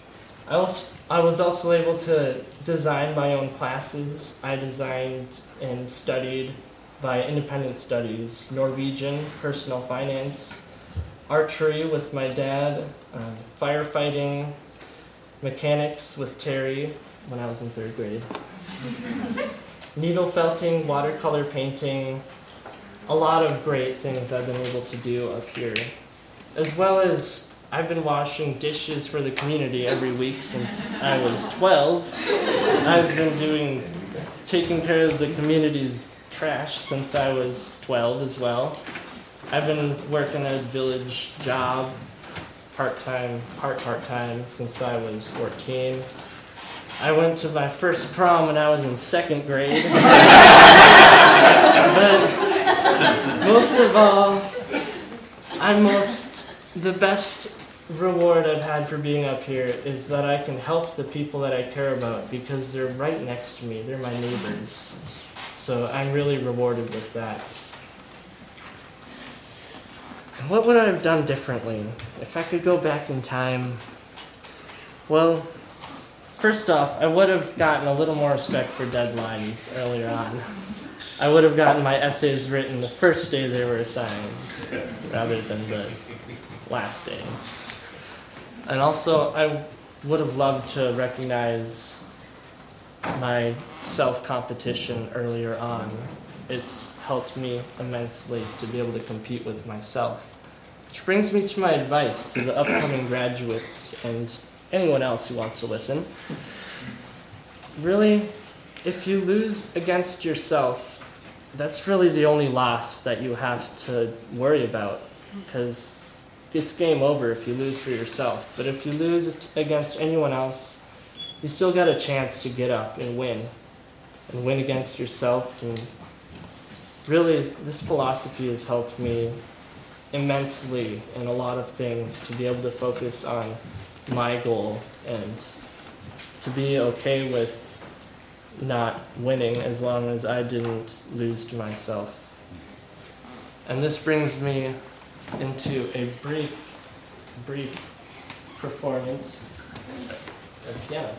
I also I was also able to design my own classes. I designed and studied by independent studies, Norwegian, personal finance, archery with my dad, uh, firefighting, mechanics with Terry when I was in third grade, needle felting, watercolor painting, a lot of great things I've been able to do up here, as well as I've been washing dishes for the community every week since I was twelve. I've been doing, taking care of the community's trash since I was twelve as well. I've been working a village job, part-time, part part-time, since I was fourteen. I went to my first prom when I was in second grade. But most of all, I'm most, the best reward I've had for being up here is that I can help the people that I care about because they're right next to me. They're my neighbors. So I'm really rewarded with that. What would I have done differently if I could go back in time? Well, first off, I would have gotten a little more respect for deadlines earlier on. I would have gotten my essays written the first day they were assigned rather than the last day. And also, I would have loved to recognize my self-competition earlier on. It's helped me immensely to be able to compete with myself. Which brings me to my advice to the upcoming graduates and anyone else who wants to listen. Really, if you lose against yourself, that's really the only loss that you have to worry about, because it's game over if you lose for yourself. But if you lose against anyone else, you still got a chance to get up and win, and win against yourself. And really, this philosophy has helped me immensely in a lot of things to be able to focus on my goal and to be okay with not winning as long as I didn't lose to myself. And this brings me into a brief, brief performance of piano.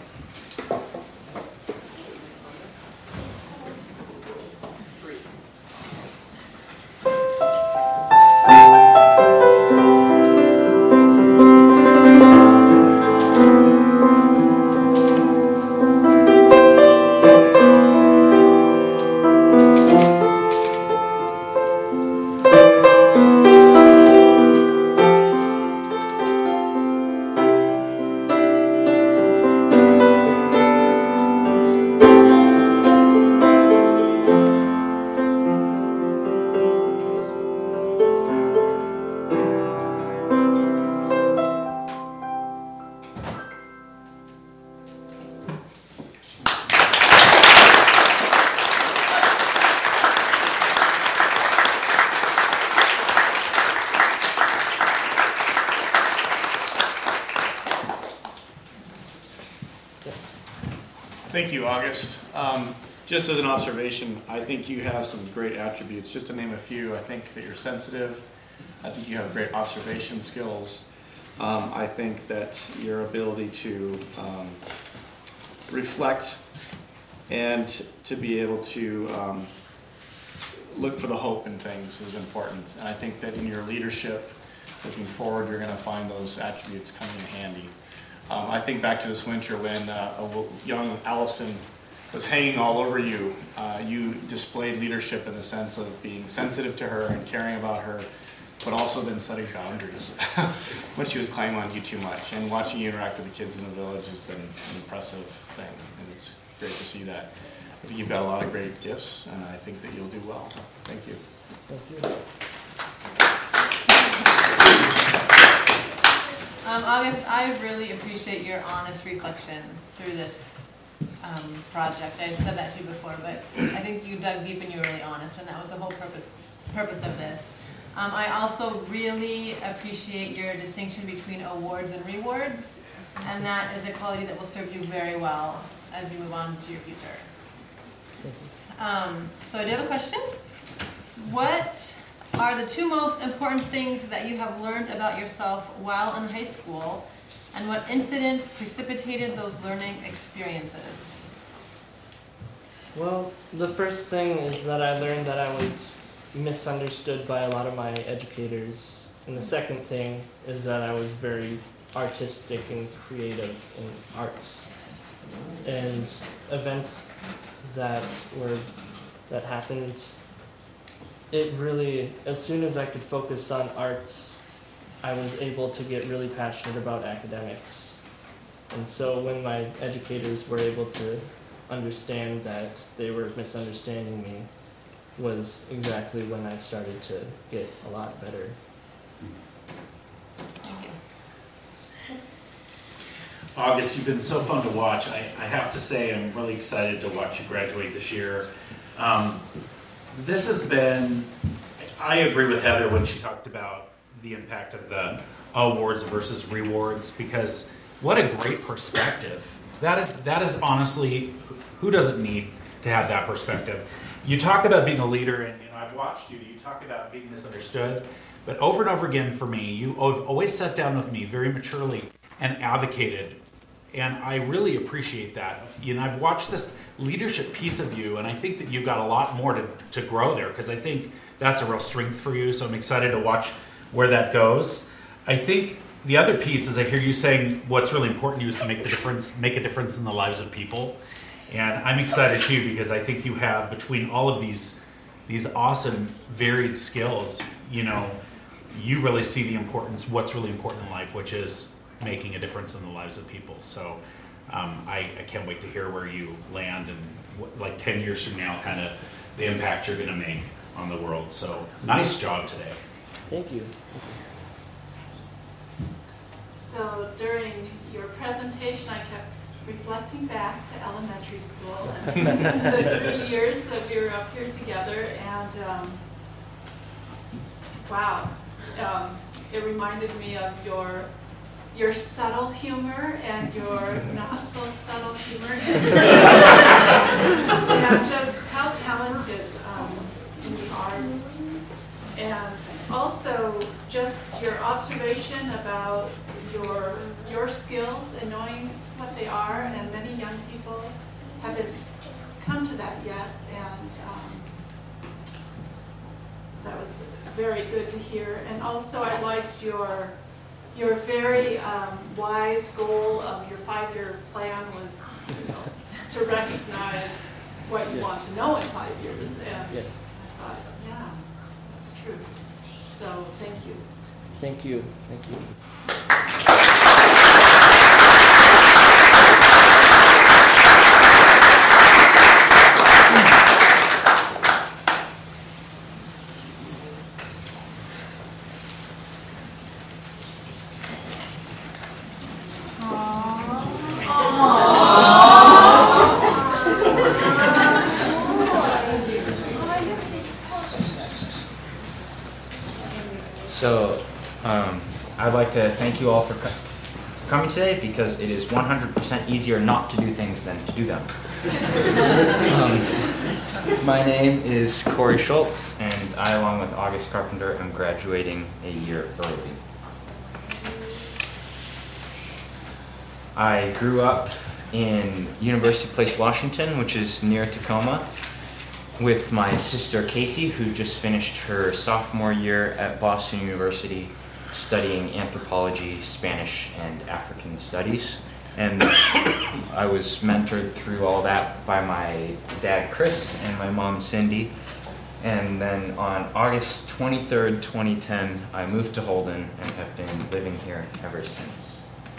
Thank you, August. Um, just as an observation, I think you have some great attributes. Just to name a few, I think that you're sensitive. I think you have great observation skills. Um, I think that your ability to um, reflect and to be able to um, look for the hope in things is important. And I think that in your leadership, looking forward, you're going to find those attributes coming in handy. Um, I think back to this winter when uh, a young Allison was hanging all over you. Uh, you displayed leadership in the sense of being sensitive to her and caring about her, but also then setting boundaries when she was climbing on you too much. And watching you interact with the kids in the village has been an impressive thing, and it's great to see that. I think you've got a lot of great gifts, and I think that you'll do well. Thank you. Thank you. Um, August, I really appreciate your honest reflection through this um, project. I said that to you before, but I think you dug deep and you were really honest, and that was the whole purpose purpose of this. Um, I also really appreciate your distinction between awards and rewards, and that is a quality that will serve you very well as you move on to your future. Um, so I do have a question. What are the two most important things that you have learned about yourself while in high school, and what incidents precipitated those learning experiences? Well, the first thing is that I learned that I was misunderstood by a lot of my educators. And the second thing is that I was very artistic and creative in arts. And events that were that happened, it really, as soon as I could focus on arts, I was able to get really passionate about academics. And so when my educators were able to understand that they were misunderstanding me was exactly when I started to get a lot better. Thank you. August, you've been so fun to watch. I, I have to say I'm really excited to watch you graduate this year. Um, this has been, I agree with Heather when she talked about the impact of the awards versus rewards, because what a great perspective. That is, that is honestly, who doesn't need to have that perspective? You talk about being a leader, and you know, I've watched you, you talk about being misunderstood, but over and over again for me, you have always sat down with me very maturely and advocated, and I really appreciate that. You know, I've watched this leadership piece of you, and I think that you've got a lot more to, to grow there, because I think that's a real strength for you, so I'm excited to watch where that goes. I think the other piece is I hear you saying what's really important to you is to make the difference, make a difference in the lives of people. And I'm excited too, because I think you have, between all of these these awesome varied skills, you know, you really see the importance, what's really important in life, which is making a difference in the lives of people. So um, I, I can't wait to hear where you land and what, like ten years from now, kind of the impact you're going to make on the world. So nice job today. Thank you. So during your presentation, I kept reflecting back to elementary school and the three years that we were up here together, and um, wow, um, it reminded me of your your subtle humor and your not so subtle humor, and just how talented um, in the arts, and also just your observation about your your skills and knowing what they are, and many young people haven't come to that yet, and um, that was very good to hear. And also I liked your your very um, wise goal of your five-year plan was, you know, to recognize what you Yes. want to know in five years, and Yes. I thought, yeah, that's true. So thank you. Thank you. Thank you. So, um, I'd like to thank you all for co- coming today, because it is one hundred percent easier not to do things than to do them. um, my name is Corey Schultz, and I, along with August Carpenter, am graduating a year early. I grew up in University Place, Washington, which is near Tacoma, with my sister Casey, who just finished her sophomore year at Boston University studying anthropology, Spanish, and African studies. And I was mentored through all that by my dad Chris and my mom Cindy. And then on August twenty-third, twenty ten, I moved to Holden and have been living here ever since.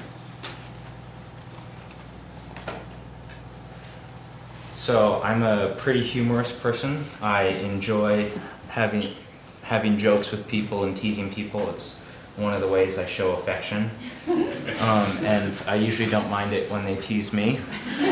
So I'm a pretty humorous person. I enjoy having having jokes with people and teasing people. It's one of the ways I show affection. Um, and I usually don't mind it when they tease me.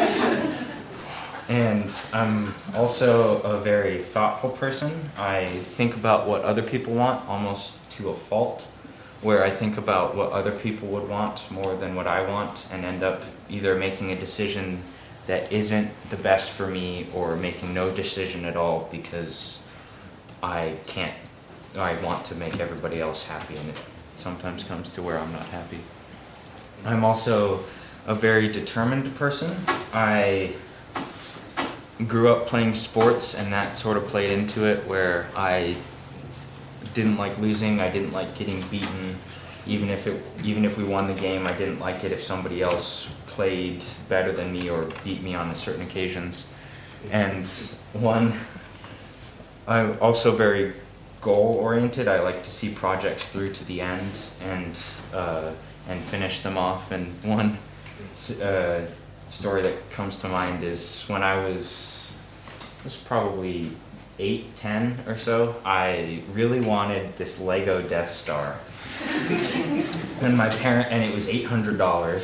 And I'm also a very thoughtful person. I think about what other people want almost to a fault, where I think about what other people would want more than what I want, and end up either making a decision that isn't the best for me, or making no decision at all because I can't, I want to make everybody else happy, and it sometimes comes to where I'm not happy. I'm also a very determined person. I grew up playing sports, and that sort of played into it, where I didn't like losing. I didn't like getting beaten. Even if it, even if we won the game, I didn't like it if somebody else played better than me or beat me on certain occasions. And one, I'm also very goal-oriented. I like to see projects through to the end and uh, and finish them off. And one uh, story that comes to mind is when I was, was probably eight, ten or so, I really wanted this Lego Death Star. And my parent, and it was eight hundred dollars.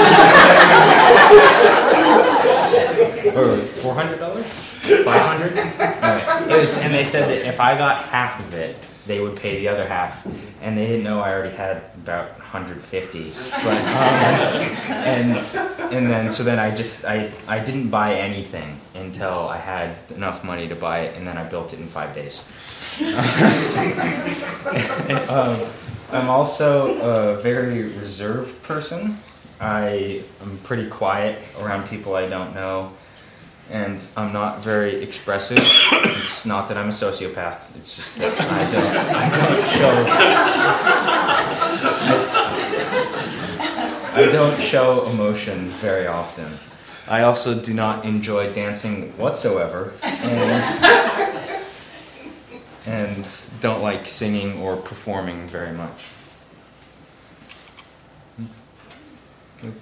Or four hundred dollars? five hundred dollars? It was, and they said that if I got half of it, they would pay the other half. And they didn't know I already had about one hundred fifty. But, um, and, and then, so then I just, I, I didn't buy anything until I had enough money to buy it, and then I built it in five days. um, I'm also a very reserved person. I am pretty quiet around people I don't know, and I'm not very expressive. It's not that I'm a sociopath. It's just that I don't, I don't show. I, I don't show emotion very often. I also do not enjoy dancing whatsoever, and and don't like singing or performing very much. Oops.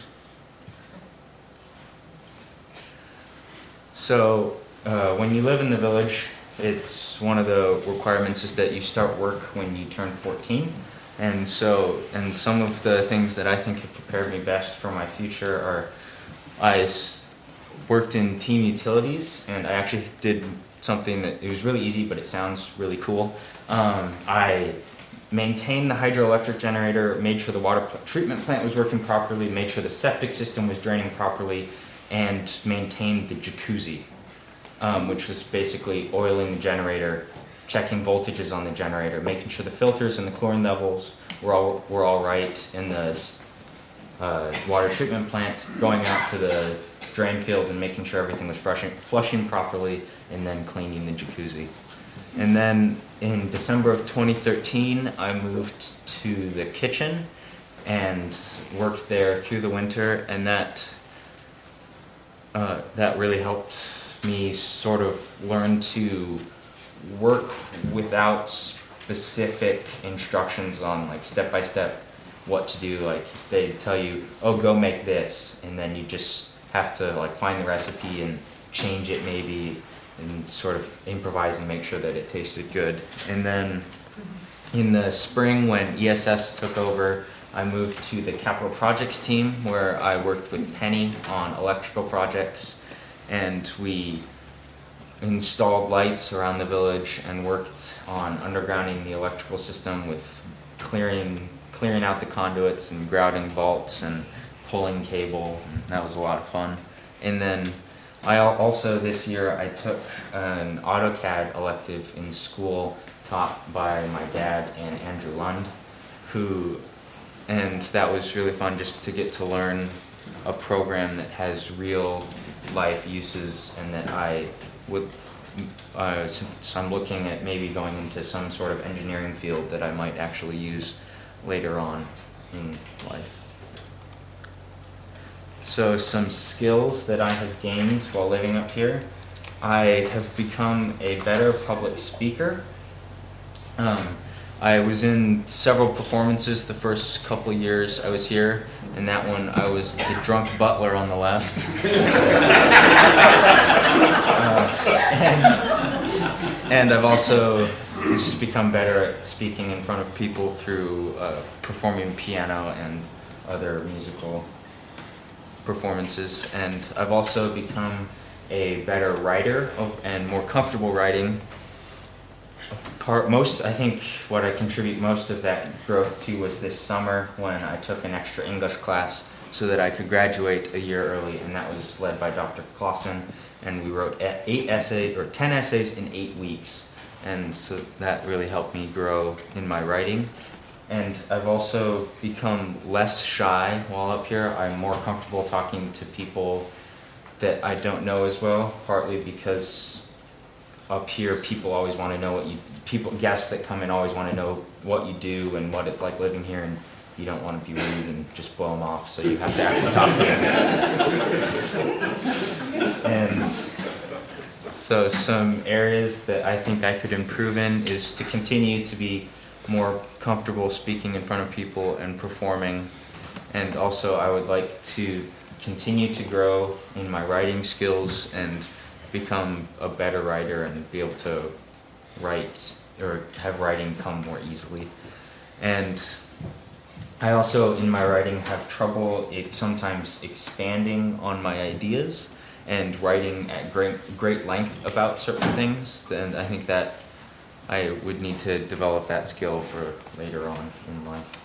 So, uh, when you live in the village, it's one of the requirements is that you start work when you turn fourteen. And so, and some of the things that I think have prepared me best for my future are, I s- worked in team utilities, and I actually did something that, it was really easy, but it sounds really cool. Um, I maintained the hydroelectric generator, made sure the water pl- treatment plant was working properly, made sure the septic system was draining properly, and maintained the jacuzzi, um, which was basically oiling the generator, checking voltages on the generator, making sure the filters and the chlorine levels were all, were all right in the uh, water treatment plant, going out to the drain field and making sure everything was flushing, flushing properly, and then cleaning the jacuzzi. And then in December of twenty thirteen, I moved to the kitchen and worked there through the winter, and that uh, that really helped me sort of learn to work without specific instructions on like step by step what to do. Like they tell you, oh, go make this, and then you just have to like find the recipe and change it maybe, and sort of improvise and make sure that it tasted good. And then in the spring when E S S took over, I moved to the capital projects team where I worked with Penny on electrical projects, and we installed lights around the village and worked on undergrounding the electrical system with clearing clearing out the conduits and grouting vaults and pulling cable. That was a lot of fun. And then I al- also this year I took an AutoCAD elective in school taught by my dad and Andrew Lund, who, and that was really fun just to get to learn a program that has real life uses, and that I would, uh, since I'm looking at maybe going into some sort of engineering field that I might actually use later on in life. So some skills that I have gained while living up here. I have become a better public speaker. Um, I was in several performances the first couple of years I was here. In that one, I was the drunk butler on the left. uh, and, and I've also just become better at speaking in front of people through uh, performing piano and other musical performances. And I've also become a better writer and more comfortable writing. Part, most, I think what I contribute most of that growth to was this summer when I took an extra English class so that I could graduate a year early, and that was led by Doctor Clausen, and we wrote eight essays, or ten essays in eight weeks, and so that really helped me grow in my writing. And I've also become less shy while up here. I'm more comfortable talking to people that I don't know as well, partly because up here people always want to know what you, people, guests that come in always want to know what you do and what it's like living here, and you don't want to be rude and just blow them off, so you have to actually talk to them. And so some areas that I think I could improve in is to continue to be more comfortable speaking in front of people and performing. And also I would like to continue to grow in my writing skills and become a better writer and be able to write or have writing come more easily. And I also, in my writing, have trouble it, sometimes expanding on my ideas and writing at great, great length about certain things. And I think that I would need to develop that skill for later on in life.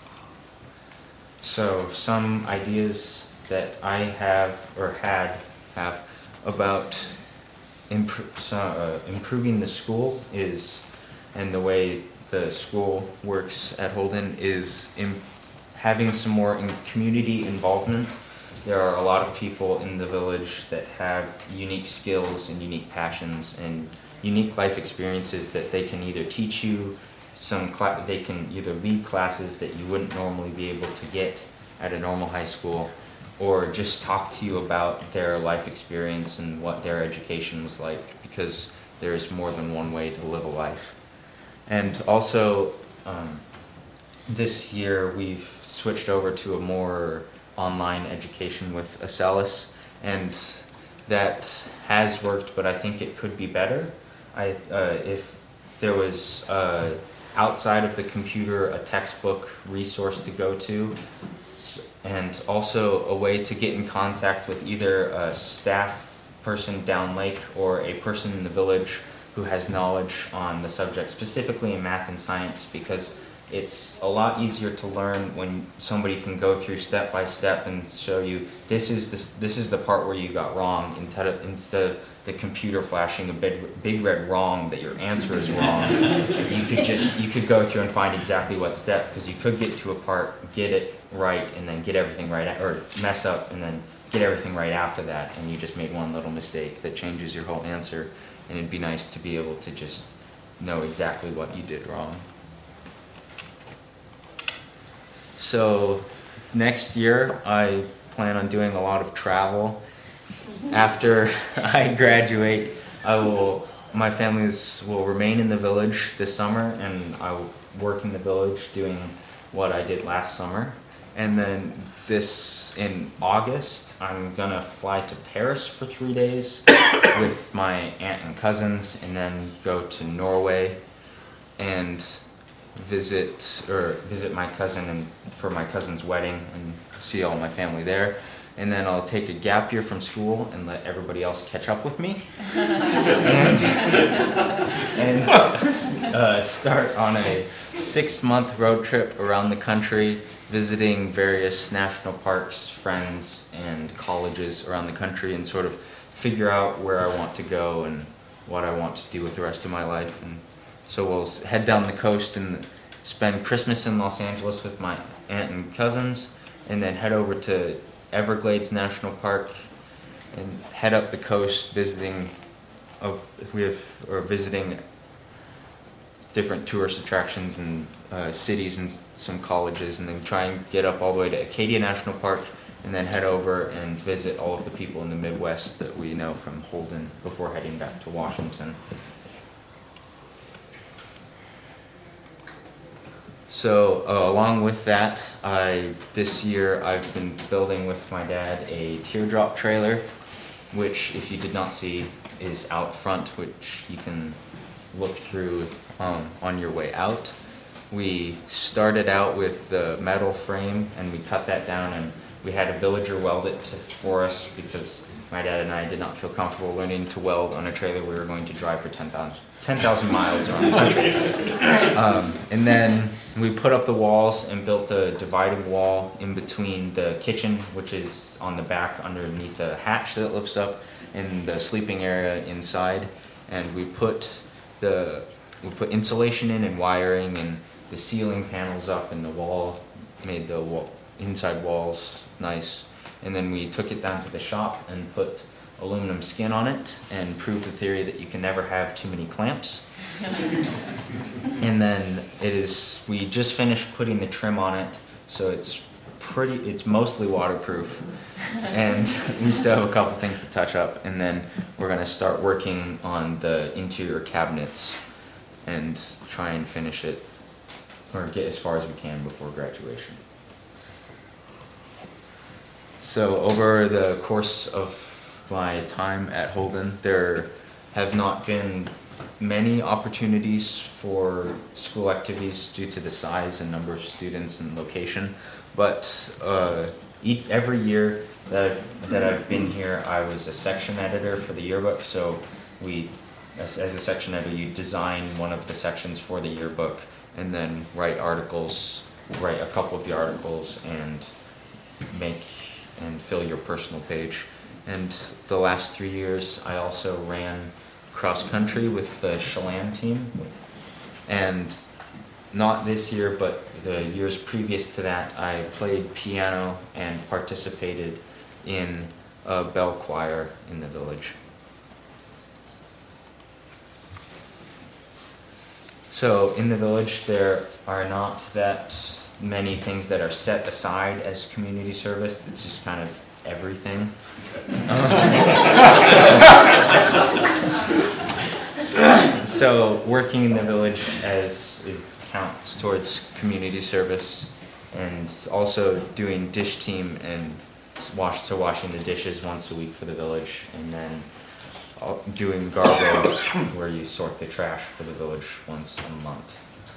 So some ideas that I have or had have about impro- so, uh, improving the school is, and the way the school works at Holden is in having some more in community involvement. There are a lot of people in the village that have unique skills and unique passions and unique life experiences that they can either teach you some cla- they can either lead classes that you wouldn't normally be able to get at a normal high school, or just talk to you about their life experience and what their education was like, because there's more than one way to live a life. And also um, this year we've switched over to a more online education with Acellus, and that has worked, but I think it could be better. I, uh, if there was uh, outside of the computer a textbook resource to go to, and also a way to get in contact with either a staff person down lake or a person in the village who has knowledge on the subject, specifically in math and science, because it's a lot easier to learn when somebody can go through step by step and show you this is this this is the part where you got wrong, instead of instead of the computer flashing a big big red wrong that your answer is wrong. You could just you could go through and find exactly what step, because you could get to a part, get it right, and then get everything right, or mess up and then get everything right after that, and you just made one little mistake that changes your whole answer. And it'd be nice to be able to just know exactly what you did wrong. So next year I plan on doing a lot of travel. After I graduate, I will my family is, will remain in the village this summer, and I will work in the village doing what I did last summer. And then this in August, I'm gonna fly to Paris for three days with my aunt and cousins, and then go to Norway and visit or visit my cousin and for my cousin's wedding and see all my family there. And then I'll take a gap year from school and let everybody else catch up with me, and, and uh, start on a six-month road trip around the country, visiting various national parks, friends, and colleges around the country, and sort of figure out where I want to go and what I want to do with the rest of my life. And so we'll head down the coast and spend Christmas in Los Angeles with my aunt and cousins, and then head over to Everglades National Park and head up the coast visiting uh, we have or visiting different tourist attractions and uh, cities and some colleges, and then try and get up all the way to Acadia National Park, and then head over and visit all of the people in the Midwest that we know from Holden before heading back to Washington. So uh, along with that, I this year I've been building with my dad a teardrop trailer, which, if you did not see, is out front, which you can look through um, on your way out. We started out with the metal frame, and we cut that down, and we had a villager weld it to, for us, because my dad and I did not feel comfortable learning to weld on a trailer we were going to drive for ten thousand miles around the country. Um, and then we put up the walls and built the dividing wall in between the kitchen, which is on the back underneath a hatch that lifts up, and the sleeping area inside. And we put the we put insulation in and wiring, and the ceiling panels up and the wall, made the wall, inside walls nice. And then we took it down to the shop and put aluminum skin on it and proved the theory that you can never have too many clamps. And then it is, we just finished putting the trim on it, so it's pretty, it's mostly waterproof. And we still have a couple things to touch up, and then we're gonna start working on the interior cabinets and try and finish it, or get as far as we can before graduation. So over the course of my time at Holden, there have not been many opportunities for school activities due to the size and number of students and location, but uh, each, every year that, that I've been here, I was a section editor for the yearbook. So we, as, as a section editor, you design one of the sections for the yearbook and then write articles, write a couple of the articles and make and fill your personal page. And the last three years, I also ran cross country with the Chelan team. And not this year, but the years previous to that, I played piano and participated in a bell choir in the village. So in the village, there are not that many things that are set aside as community service. It's just kind of everything. so, so working in the village as it counts towards community service, and also doing dish team and wash so washing the dishes once a week for the village, and then doing garbage where you sort the trash for the village once a month.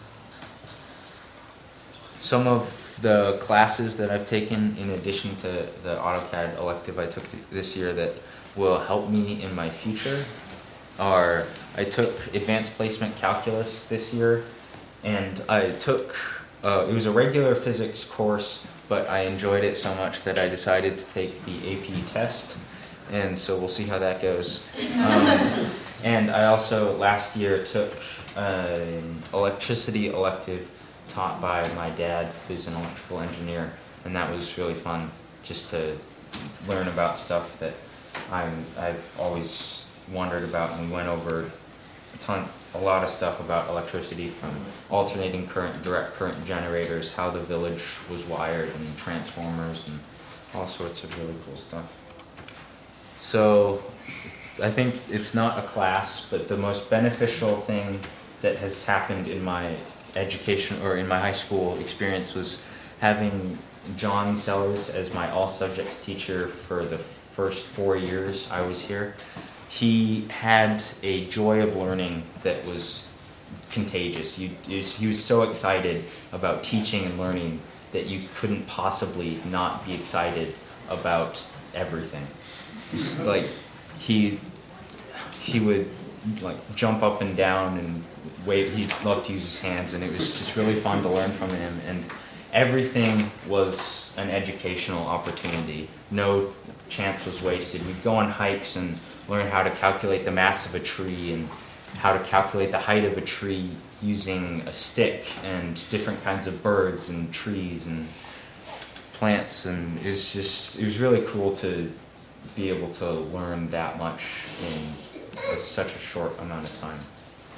Some of the classes that I've taken in addition to the AutoCAD elective I took this year that will help me in my future are, I took Advanced Placement Calculus this year, and I took, uh, it was a regular physics course, but I enjoyed it so much that I decided to take the A P test, and so we'll see how that goes. Um, and I also last year took an electricity elective taught by my dad, who's an electrical engineer, and that was really fun just to learn about stuff that I'm, I've always wondered about, and we went over a ton, a lot of stuff about electricity, from alternating current, direct current generators, how the village was wired, and transformers, and all sorts of really cool stuff. So it's, I think it's not a class, but the most beneficial thing that has happened in my education or in my high school experience was having John Sellers as my all subjects teacher for the first four years I was here. He had a joy of learning that was contagious. You, he was so excited about teaching and learning that you couldn't possibly not be excited about everything. It's like he he would like jump up and down and wave. He loved to use his hands, and it was just really fun to learn from him. And everything was an educational opportunity. No chance was wasted. We'd go on hikes and learn how to calculate the mass of a tree and how to calculate the height of a tree using a stick and different kinds of birds and trees and plants. And it was just, it was really cool to be able to learn that much in such a short amount of time.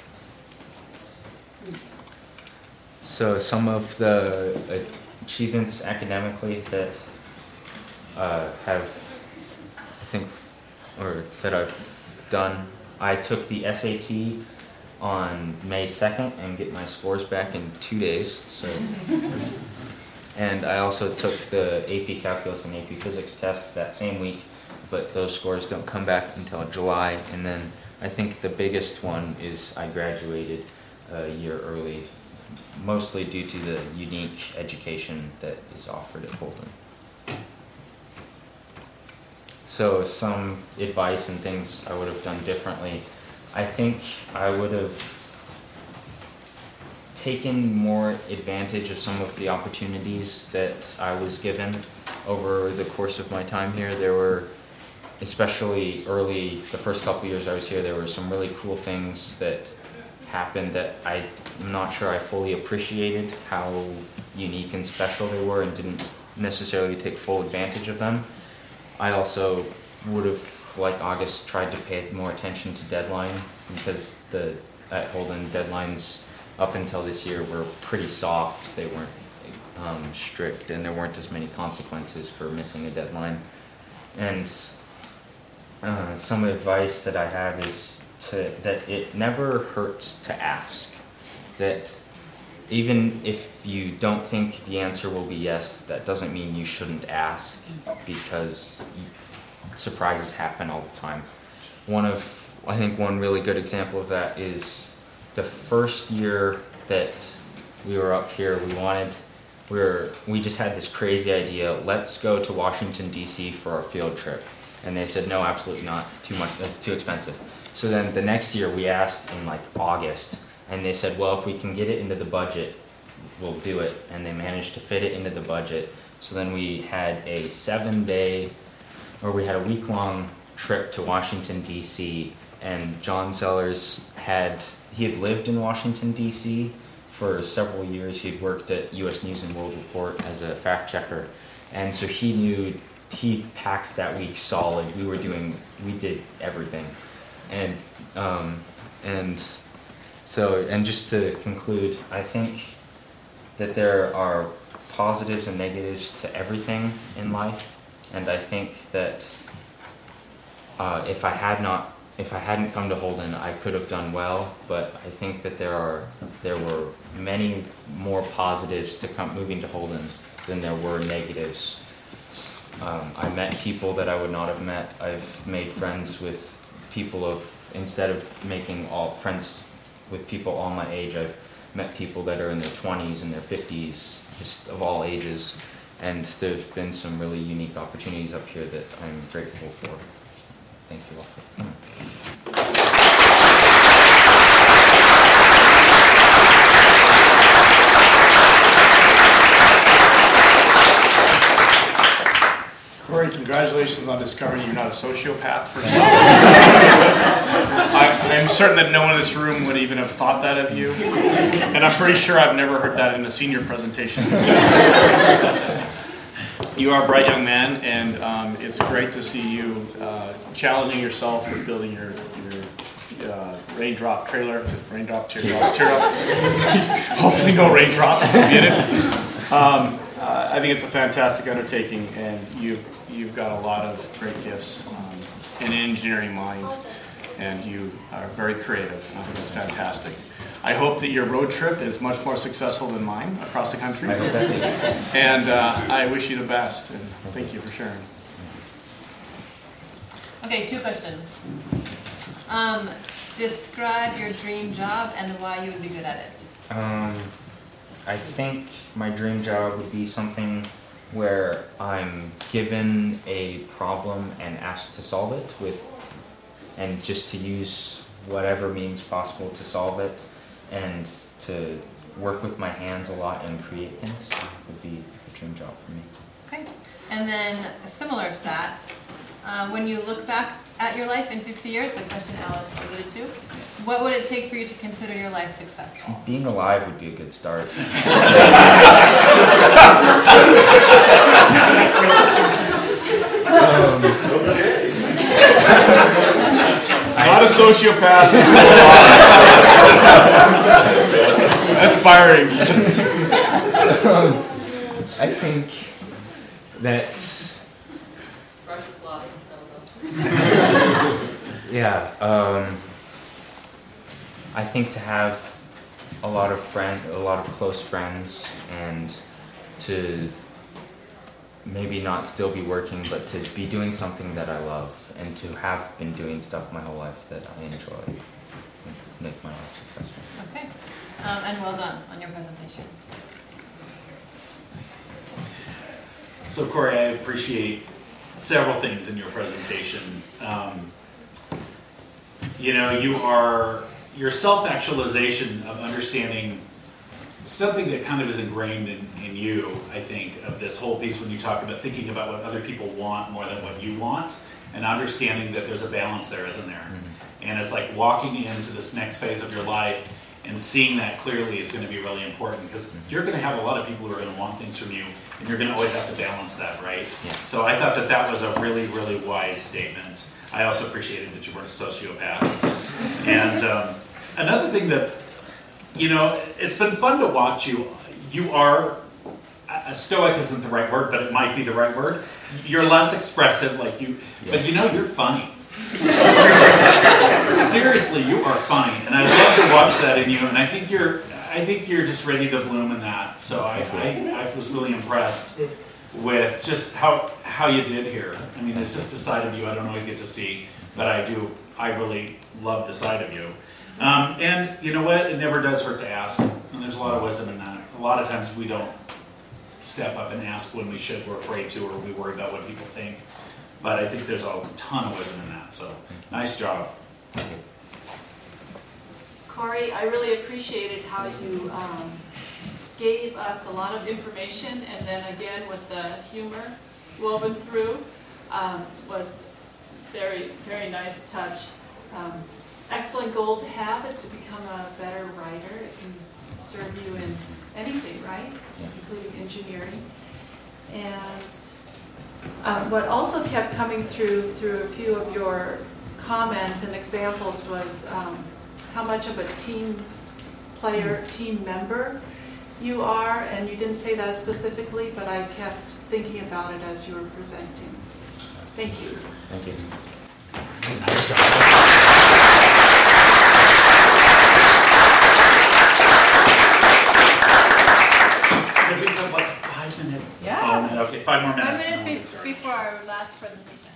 So some of the achievements academically that uh, have, I think, or that I've done, I took the S A T on May second and get my scores back in two days. So, and I also took the A P Calculus and A P Physics tests that same week, but those scores don't come back until July. And then I think the biggest one is I graduated a year early, mostly due to the unique education that is offered at Holden. So some advice and things I would have done differently. I think I would have taken more advantage of some of the opportunities that I was given over the course of my time here. There were, especially early, the first couple years I was here, there were some really cool things that happened that I'm not sure I fully appreciated how unique and special they were and didn't necessarily take full advantage of them. I also would have, like August, tried to pay more attention to deadline, because the at Holden deadlines up until this year were pretty soft. They weren't um, strict, and there weren't as many consequences for missing a deadline. And uh, some advice that I have is to, that it never hurts to ask. That even if you don't think the answer will be yes, that doesn't mean you shouldn't ask, because surprises happen all the time. One of, I think one really good example of that is the first year that we were up here, we wanted, we were, we just had this crazy idea, let's go to Washington D C for our field trip. And they said, no, absolutely not, too much, that's too expensive. So then the next year we asked in like August, and they said, well, if we can get it into the budget, we'll do it. And they managed to fit it into the budget. So then we had a seven day, or we had a week long trip to Washington D C, and John Sellers had, he had lived in Washington D C for several years. He'd worked at U S News and World Report as a fact checker. And so he knew, he packed that week solid. We were doing, we did everything. And, um, and so, and just to conclude, I think that there are positives and negatives to everything in life. And I think that uh, if I had not, if I hadn't come to Holden, I could have done well. But I think that there are, there were many more positives to come moving to Holden than there were negatives. Um, I met people that I would not have met. I've made friends with people of, instead of making all friends with people all my age, I've met people that are in their twenties and their fifties, just of all ages. And there's been some really unique opportunities up here that I'm grateful for. Thank you all for coming. Corey, congratulations on discovering you're not a sociopath for sure. I, I'm certain that no one in this room would even have thought that of you. And I'm pretty sure I've never heard that in a senior presentation. You are a bright young man, and um, it's great to see you uh, challenging yourself with building your, your uh, raindrop trailer. Raindrop, teardrop, teardrop. Hopefully no raindrops will get it. Um, uh, I think it's a fantastic undertaking, and you've, you've got a lot of great gifts, um, and an engineering mind, and you are very creative. I think it's fantastic. I hope that your road trip is much more successful than mine across the country. I hope that's it. And uh, I wish you the best, and thank you for sharing. Okay, two questions. Um, describe your dream job and why you would be good at it. Um, I think my dream job would be something where I'm given a problem and asked to solve it with, and just to use whatever means possible to solve it, and to work with my hands a lot and create things would be a dream job for me. Okay, and then similar to that, uh, when you look back at your life in fifty years, the question Alex alluded to, what would it take for you to consider your life successful? Being alive would be a good start. um, Not a sociopath. Aspiring. um, I think that, Russian flies. I don't know. yeah, um, I think to have a lot of friend, a lot of close friends, and to maybe not still be working, but to be doing something that I love, and to have been doing stuff my whole life that I enjoy, and make my life successful. Okay, um, and well done on your presentation. So Corey, I appreciate several things in your presentation. Um, you know, you are, your self-actualization of understanding something that kind of is ingrained in, in you, I think, of this whole piece when you talk about thinking about what other people want more than what you want, and understanding that there's a balance there, isn't there? Mm-hmm. And it's like walking into this next phase of your life and seeing that clearly is gonna be really important, because you're gonna have a lot of people who are gonna want things from you, and you're gonna always have to balance that, right? Yeah. So I thought that that was a really, really wise statement. I also appreciated that you weren't a sociopath. And um, another thing that, you know, it's been fun to watch you. You are, a stoic isn't the right word, but it might be the right word. You're less expressive, like you, Yeah. but you know, you're funny. Seriously, you are funny, and I love to watch that in you. And I think you're, I think you're just ready to bloom in that. So I, I, I was really impressed with just how how you did here. I mean, there's just a side of you I don't always get to see, but I do. I really love the side of you. Um, and you know what? It never does hurt to ask, and there's a lot of wisdom in that. A lot of times we don't step up and ask when we should. We're afraid to, or we worry about what people think. But I think there's a ton of wisdom in that. So nice job. Corey, I really appreciated how you um, gave us a lot of information, and then again with the humor woven through um, was very, very nice touch. Um, excellent goal to have is to become a better writer. It can serve you in anything, right? Yeah. Including engineering. And um, what also kept coming through through a few of your comments and examples was um, how much of a team player, team member you are, and you didn't say that specifically, but I kept thinking about it as you were presenting. Thank you. Thank you. Nice job. Did we have like a five minute? Yeah. Oh, minute. Okay, five more minutes. Five and then we'll minutes get be- started. before our last presentation.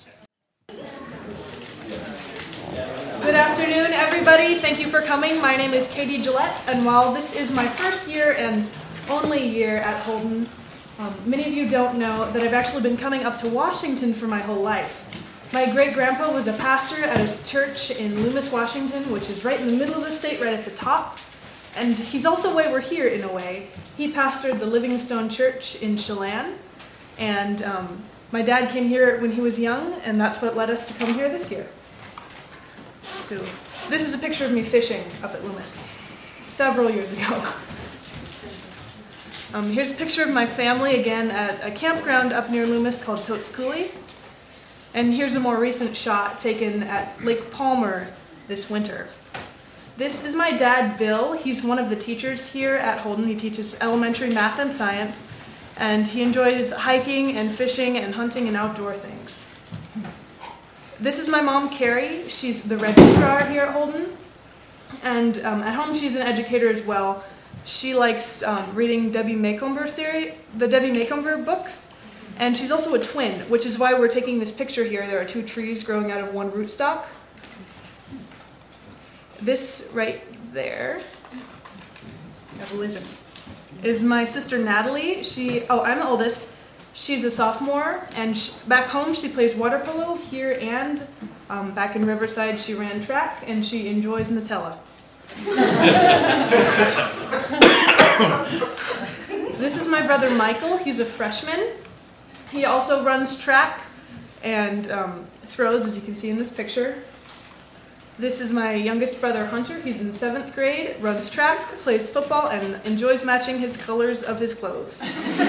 Good afternoon, everybody. Thank you for coming. My name is Katie Gillette, and while this is my first year and only year at Holden, um, many of you don't know that I've actually been coming up to Washington for my whole life. My great-grandpa was a pastor at a church in Loomis, Washington, which is right in the middle of the state, right at the top. And he's also why we're here, in a way. He pastored the Livingstone Church in Chelan, and um, my dad came here when he was young, and that's what led us to come here this year. So this is a picture of me fishing up at Loomis several years ago. Um, here's a picture of my family again at a campground up near Loomis called Totes Coulee. And here's a more recent shot taken at Lake Palmer this winter. This is my dad, Bill. He's one of the teachers here at Holden. He teaches elementary math and science, and he enjoys hiking and fishing and hunting and outdoor things. This is my mom, Carrie. She's the registrar here at Holden, and um, at home she's an educator as well. She likes um, reading Debbie Macomber series, the Debbie Macomber books, and she's also a twin, which is why we're taking this picture here. There are two trees growing out of one rootstock. This right there, is my sister Natalie. She, oh, I'm the oldest. She's a sophomore, and she, back home she plays water polo. Here and um, back in Riverside she ran track, and she enjoys Nutella. This is my brother Michael. He's a freshman. He also runs track and um, throws, as you can see in this picture. This is my youngest brother Hunter. He's in seventh grade, runs track, plays football, and enjoys matching his colors of his clothes.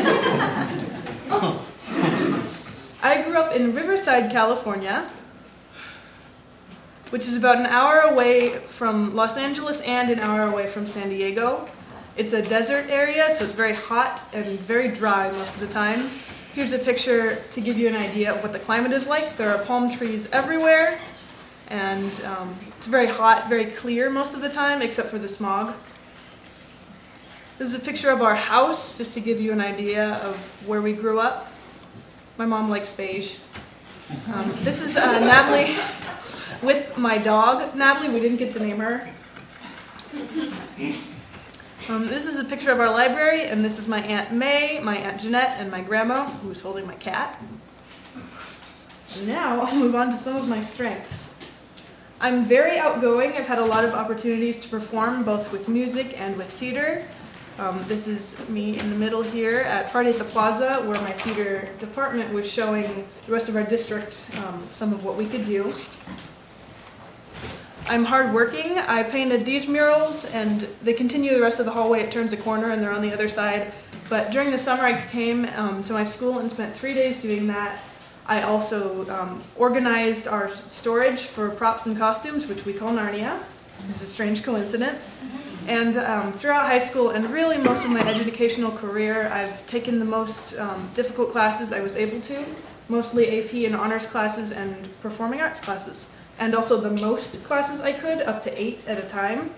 I grew up in Riverside, California, which is about an hour away from Los Angeles and an hour away from San Diego. It's a desert area, so it's very hot and very dry most of the time. Here's a picture to give you an idea of what the climate is like. There are palm trees everywhere, and um, it's very hot, very clear most of the time, except for the smog. This is a picture of our house, just to give you an idea of where we grew up. My mom likes beige. Um, this is uh, Natalie with my dog, Natalie. We didn't get to name her. Um, this is a picture of our library, and this is my Aunt May, my Aunt Jeanette, and my grandma, who's holding my cat. And now I'll move on to some of my strengths. I'm very outgoing. I've had a lot of opportunities to perform, both with music and with theater. Um, this is me in the middle here at Party at the Plaza, where my theater department was showing the rest of our district um, some of what we could do. I'm hardworking. I painted these murals, and they continue the rest of the hallway. It turns a corner, and they're on the other side. But during the summer, I came um, to my school and spent three days doing that. I also um, organized our storage for props and costumes, which we call Narnia. It's a strange coincidence. And um, throughout high school and really most of my educational career, I've taken the most um, difficult classes I was able to, mostly A P and honors classes and performing arts classes, and also the most classes I could, up to eight at a time.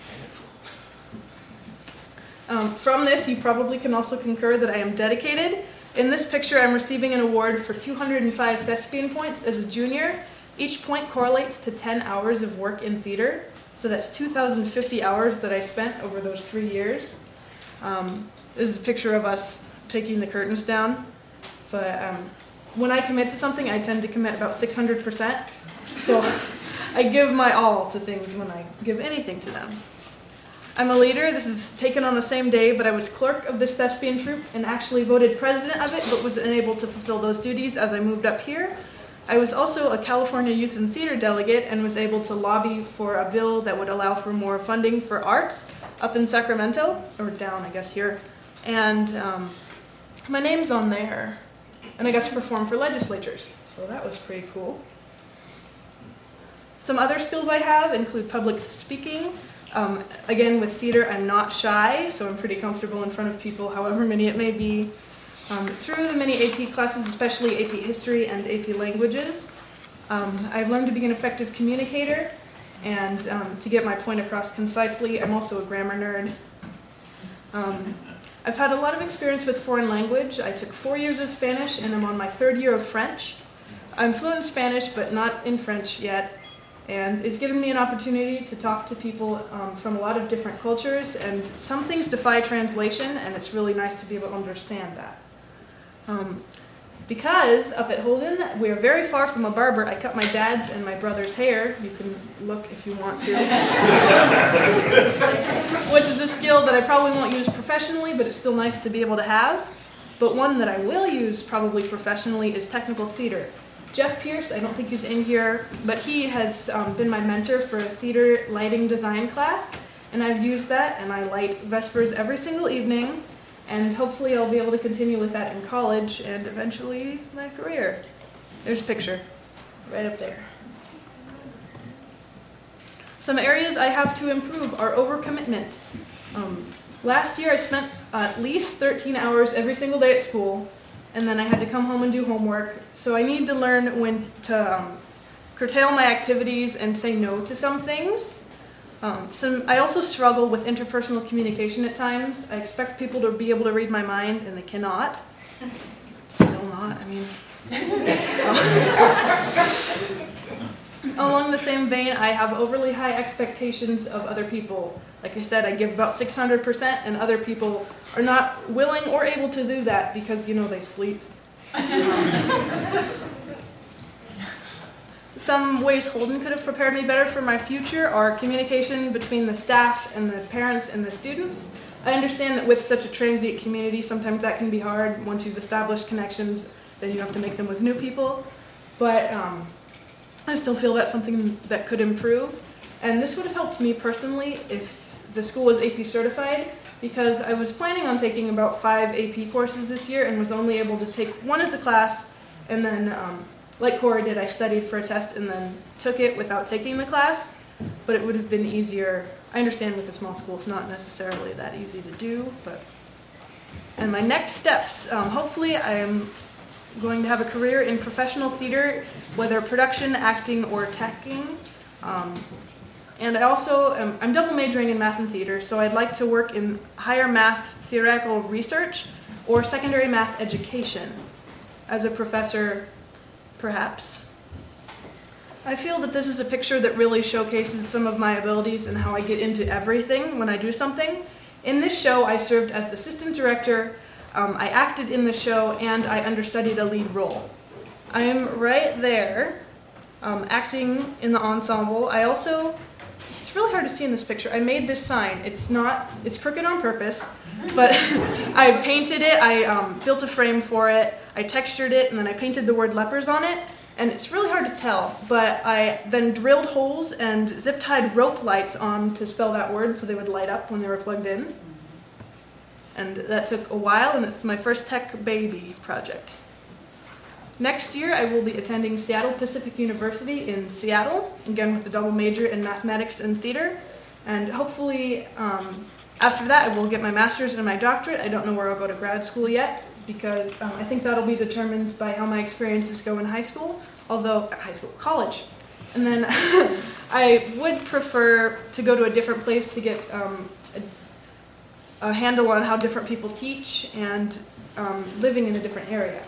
Um, from this, you probably can also concur that I am dedicated. In this picture, I'm receiving an award for two hundred five thespian points as a junior. Each point correlates to ten hours of work in theater. So that's two thousand fifty hours that I spent over those three years. Um, this is a picture of us taking the curtains down. But um, when I commit to something, I tend to commit about six hundred percent. So I give my all to things when I give anything to them. I'm a leader. This is taken on the same day, but I was clerk of this thespian troupe and actually voted president of it, but was unable to fulfill those duties as I moved up here. I was also a California Youth and Theater delegate and was able to lobby for a bill that would allow for more funding for arts up in Sacramento, or down, I guess, here. And um, my name's on there. And I got to perform for legislatures, so that was pretty cool. Some other skills I have include public speaking. Um, again, with theater, I'm not shy, so I'm pretty comfortable in front of people, however many it may be. Um, through the many A P classes, especially A P History and A P Languages, um, I've learned to be an effective communicator and um, to get my point across concisely. I'm also a grammar nerd. Um, I've had a lot of experience with foreign language. I took four years of Spanish and I'm on my third year of French. I'm fluent in Spanish, but not in French yet. And it's given me an opportunity to talk to people um, from a lot of different cultures, and some things defy translation, and it's really nice to be able to understand that. Um, because up at Holden, we are very far from a barber. I cut my dad's and my brother's hair. You can look if you want to. Which is a skill that I probably won't use professionally, but it's still nice to be able to have. But one that I will use probably professionally is technical theater. Jeff Pierce, I don't think he's in here, but he has um, been my mentor for a theater lighting design class, and I've used that, and I light Vespers every single evening, and hopefully I'll be able to continue with that in college and eventually my career. There's a picture right up there. Some areas I have to improve are overcommitment. Um, last year I spent at least thirteen hours every single day at school, and then I had to come home and do homework. So I need to learn when to um, curtail my activities and say no to some things. Um, some, I also struggle with interpersonal communication at times. I expect people to be able to read my mind, and they cannot. Still not, I mean. Along the same vein, I have overly high expectations of other people. Like I said, I give about six hundred percent, and other people are not willing or able to do that because, you know, they sleep. Some ways Holden could have prepared me better for my future are communication between the staff and the parents and the students. I understand that with such a transient community, sometimes that can be hard. Once you've established connections, then you have to make them with new people. But um, I still feel that's something that could improve. And this would have helped me personally if the school was A P certified, because I was planning on taking about five A P courses this year and was only able to take one as a class, and then, um, like Cora did, I studied for a test and then took it without taking the class, but it would have been easier. I understand with a small school it's not necessarily that easy to do, but... And my next steps, um, hopefully I'm going to have a career in professional theater, whether production, acting, or teching. Um, And I also, am, I'm double majoring in math and theater, so I'd like to work in higher math theoretical research or secondary math education. As a professor, perhaps. I feel that this is a picture that really showcases some of my abilities and how I get into everything when I do something. In this show, I served as assistant director, um, I acted in the show, and I understudied a lead role. I am right there, um, acting in the ensemble. I also... It's really hard to see in this picture. I made this sign. It's not, it's crooked on purpose, but I painted it, I um, built a frame for it, I textured it, and then I painted the word lepers on it. And it's really hard to tell, but I then drilled holes and zip-tied rope lights on to spell that word so they would light up when they were plugged in. And that took a while, and it's my first tech baby project. Next year, I will be attending Seattle Pacific University in Seattle, again with a double major in mathematics and theater. And hopefully, um, after that, I will get my master's and my doctorate. I don't know where I'll go to grad school yet, because um, I think that'll be determined by how my experiences go in high school, although, high school, college. And then I would prefer to go to a different place to get um, a, a handle on how different people teach and um, living in a different area.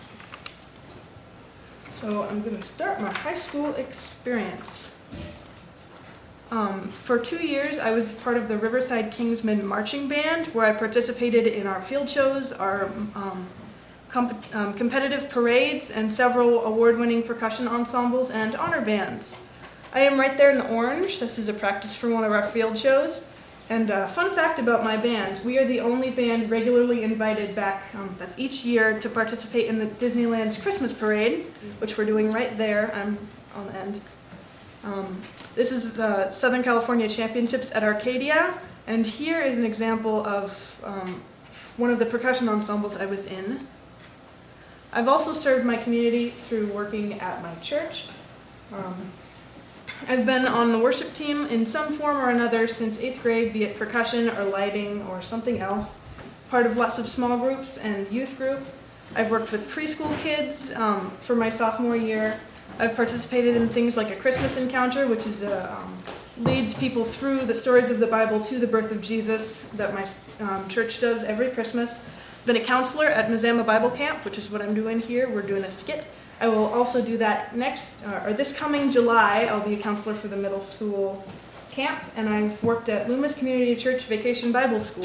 So I'm going to start my high school experience. Um, for two years, I was part of the Riverside Kingsmen Marching Band, where I participated in our field shows, our um, comp- um, competitive parades, and several award-winning percussion ensembles and honor bands. I am right there in the orange. This is a practice for one of our field shows. And uh, fun fact about my band, we are the only band regularly invited back, um, that's each year, to participate in the Disneyland's Christmas Parade, which we're doing right there. I'm on the end. Um, this is the Southern California Championships at Arcadia, and here is an example of um, one of the percussion ensembles I was in. I've also served my community through working at my church. Um, I've been on the worship team in some form or another since eighth grade, be it percussion or lighting or something else. Part of lots of small groups and youth group. I've worked with preschool kids um, for my sophomore year. I've participated in things like a Christmas encounter, which is a, um, leads people through the stories of the Bible to the birth of Jesus that my um, church does every Christmas. Been a counselor at Mazama Bible Camp, which is what I'm doing here. We're doing a skit. I will also do that next, uh, or this coming July. I'll be a counselor for the middle school camp, and I've worked at Loomis Community Church Vacation Bible School.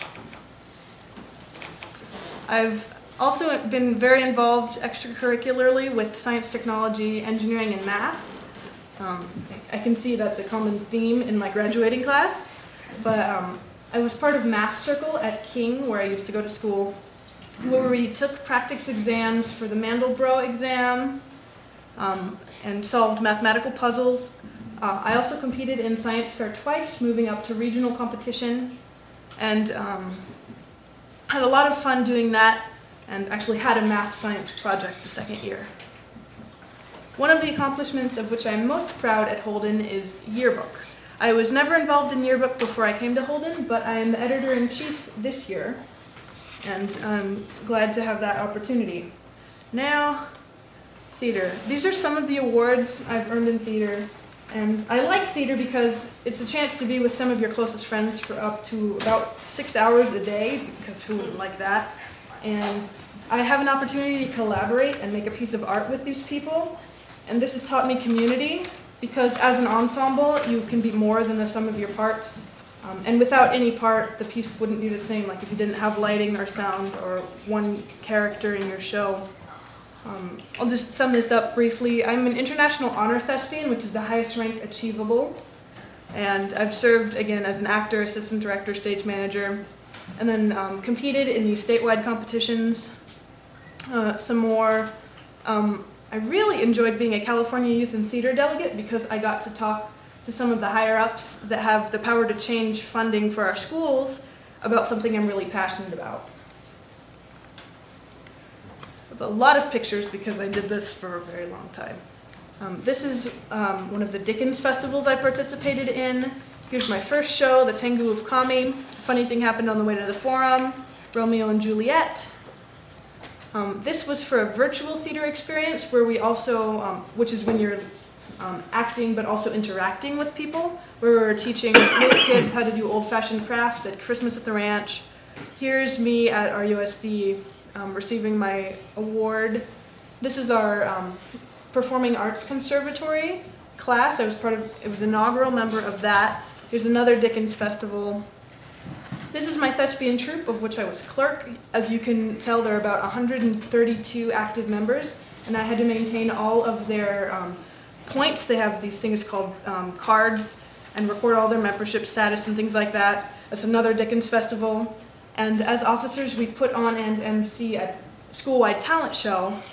I've also been very involved extracurricularly with science, technology, engineering, and math. Um, I can see that's a common theme in my graduating class, but um, I was part of Math Circle at King, where I used to go to school, where we took practice exams for the Mandelbrot exam um, and solved mathematical puzzles. Uh, I also competed in science fair twice, moving up to regional competition, and um, had a lot of fun doing that, and actually had a math science project the second year. One of the accomplishments of which I'm most proud at Holden is yearbook. I was never involved in yearbook before I came to Holden, but I am the editor-in-chief this year, and I'm glad to have that opportunity. Now, theater. These are some of the awards I've earned in theater, and I like theater because it's a chance to be with some of your closest friends for up to about six hours a day, because who wouldn't like that? And I have an opportunity to collaborate and make a piece of art with these people, and this has taught me community, because as an ensemble, you can be more than the sum of your parts. Um, and without any part, the piece wouldn't be the same, like if you didn't have lighting or sound or one character in your show. Um, I'll just sum this up briefly. I'm an International Honor Thespian, which is the highest rank achievable. And I've served, again, as an actor, assistant director, stage manager, and then um, competed in these statewide competitions. Uh, some more. Um, I really enjoyed being a California Youth and Theater delegate because I got to talk to some of the higher-ups that have the power to change funding for our schools about something I'm really passionate about. With a lot of pictures because I did this for a very long time. Um, this is um, one of the Dickens festivals I participated in. Here's my first show, the Tengu of Kami. Funny thing happened on the way to the forum. Romeo and Juliet. Um, this was for a virtual theater experience where we also, um, which is when you're um, acting but also interacting with people, where we were teaching little kids how to do old-fashioned crafts at Christmas at the Ranch. Here's me at R U S D um, receiving my award. This is our um, Performing Arts Conservatory class. I was part of, it was inaugural member of that. Here's another Dickens festival. This is my thespian troupe, of which I was clerk. As you can tell, there are about one hundred thirty-two active members, and I had to maintain all of their um, points. They have these things called um, cards, and record all their membership status and things like that. That's another Dickens festival. And as officers, we put on and M C a school-wide talent show.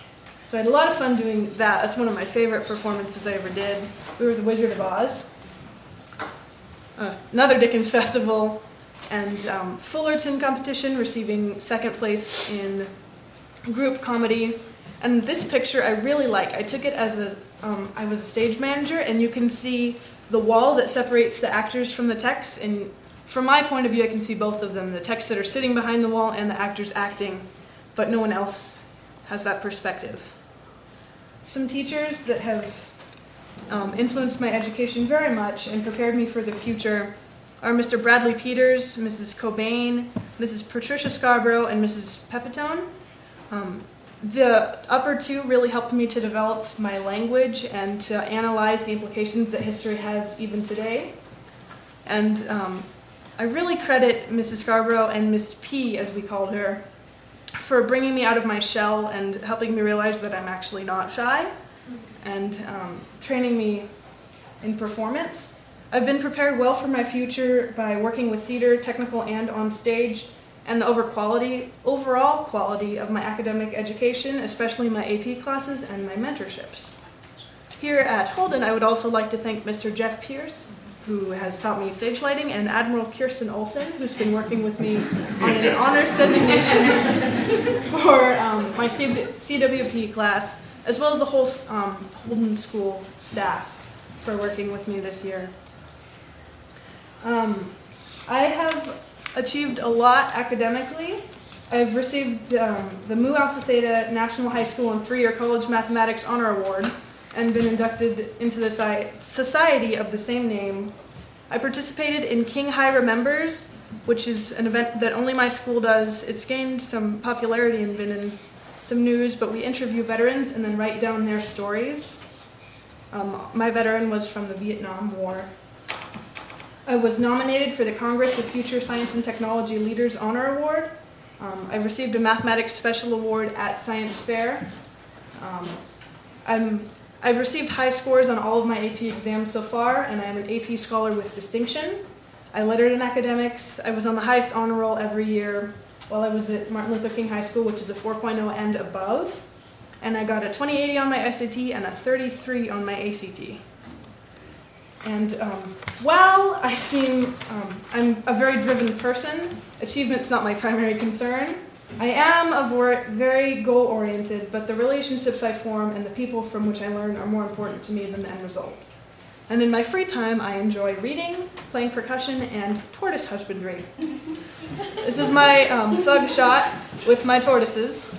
So I had a lot of fun doing that. That's one of my favorite performances I ever did. We were the Wizard of Oz. Uh, another Dickens festival, and um, Fullerton competition, receiving second place in group comedy. And this picture I really like. I took it as a, um, I was a stage manager, and you can see the wall that separates the actors from the text. And from my point of view, I can see both of them, the texts that are sitting behind the wall and the actors acting, but no one else has that perspective. Some teachers that have um, influenced my education very much and prepared me for the future are Mister Bradley Peters, Missus Cobain, Missus Patricia Scarborough, and Missus Pepitone. Um, the upper two really helped me to develop my language and to analyze the implications that history has even today. And um, I really credit Missus Scarborough and Miss P, as we called her, for bringing me out of my shell and helping me realize that I'm actually not shy, and um, training me in performance. I've been prepared well for my future by working with theater, technical and on stage, and the over quality, overall quality of my academic education, especially my A P classes and my mentorships. Here at Holden, I would also like to thank Mister Jeff Pierce, who has taught me stage lighting, and Admiral Kirsten Olson, who's been working with me on an honors designation for um, my C W P class, as well as the whole um, Holden School staff for working with me this year. Um, I have achieved a lot academically. I've received um, the Mu Alpha Theta National High School and three-year College Mathematics Honor Award, and been inducted into the society of the same name. I participated in King High Remembers, which is an event that only my school does. It's gained some popularity and been in some news, but we interview veterans and then write down their stories. Um, my veteran was from the Vietnam War. I was nominated for the Congress of Future Science and Technology Leaders Honor Award. Um, I received a Mathematics Special Award at Science Fair. Um, I'm I've received high scores on all of my A P exams so far, and I'm an A P scholar with distinction. I lettered in academics. I was on the highest honor roll every year while I was at Martin Luther King High School, which is a four point oh and above. And I got a twenty eighty on my S A T and a thirty-three on my A C T. And um, while I seem, um, I'm a very driven person, achievement's not my primary concern. I am a very goal-oriented, but the relationships I form and the people from which I learn are more important to me than the end result. And in my free time, I enjoy reading, playing percussion, and tortoise husbandry. This is my um, thug shot with my tortoises.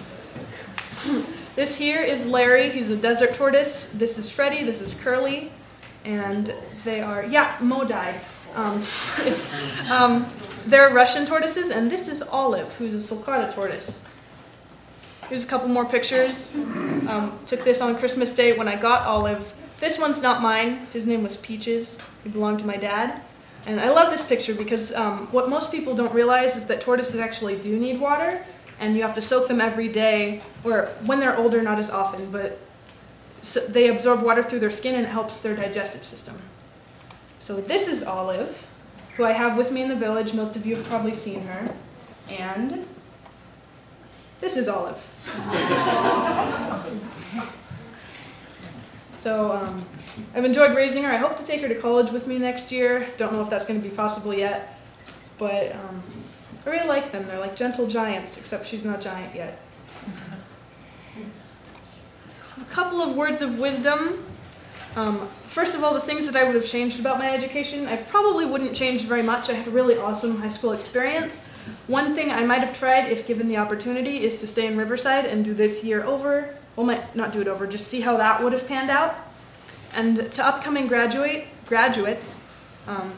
This here is Larry. He's a desert tortoise. This is Freddie. This is Curly. And they are, yeah, Mo died. Um, um, they're Russian tortoises, and this is Olive, who's a sulcata tortoise. Here's a couple more pictures. Um, took this on Christmas Day when I got Olive. This one's not mine. His name was Peaches. He belonged to my dad. And I love this picture because um, what most people don't realize is that tortoises actually do need water, and you have to soak them every day, or when they're older, not as often, but so they absorb water through their skin and it helps their digestive system. So this is Olive, who I have with me in the village. Most of you have probably seen her. And this is Olive. So um, I've enjoyed raising her. I hope to take her to college with me next year. Don't know if that's going to be possible yet. But um, I really like them. They're like gentle giants, except she's not giant yet. A couple of words of wisdom. Um, first of all, the things that I would have changed about my education, I probably wouldn't change very much. I had a really awesome high school experience. One thing I might have tried, if given the opportunity, is to stay in Riverside and do this year over. Well, might not do it over, just see how that would have panned out. And to upcoming graduate graduates, um,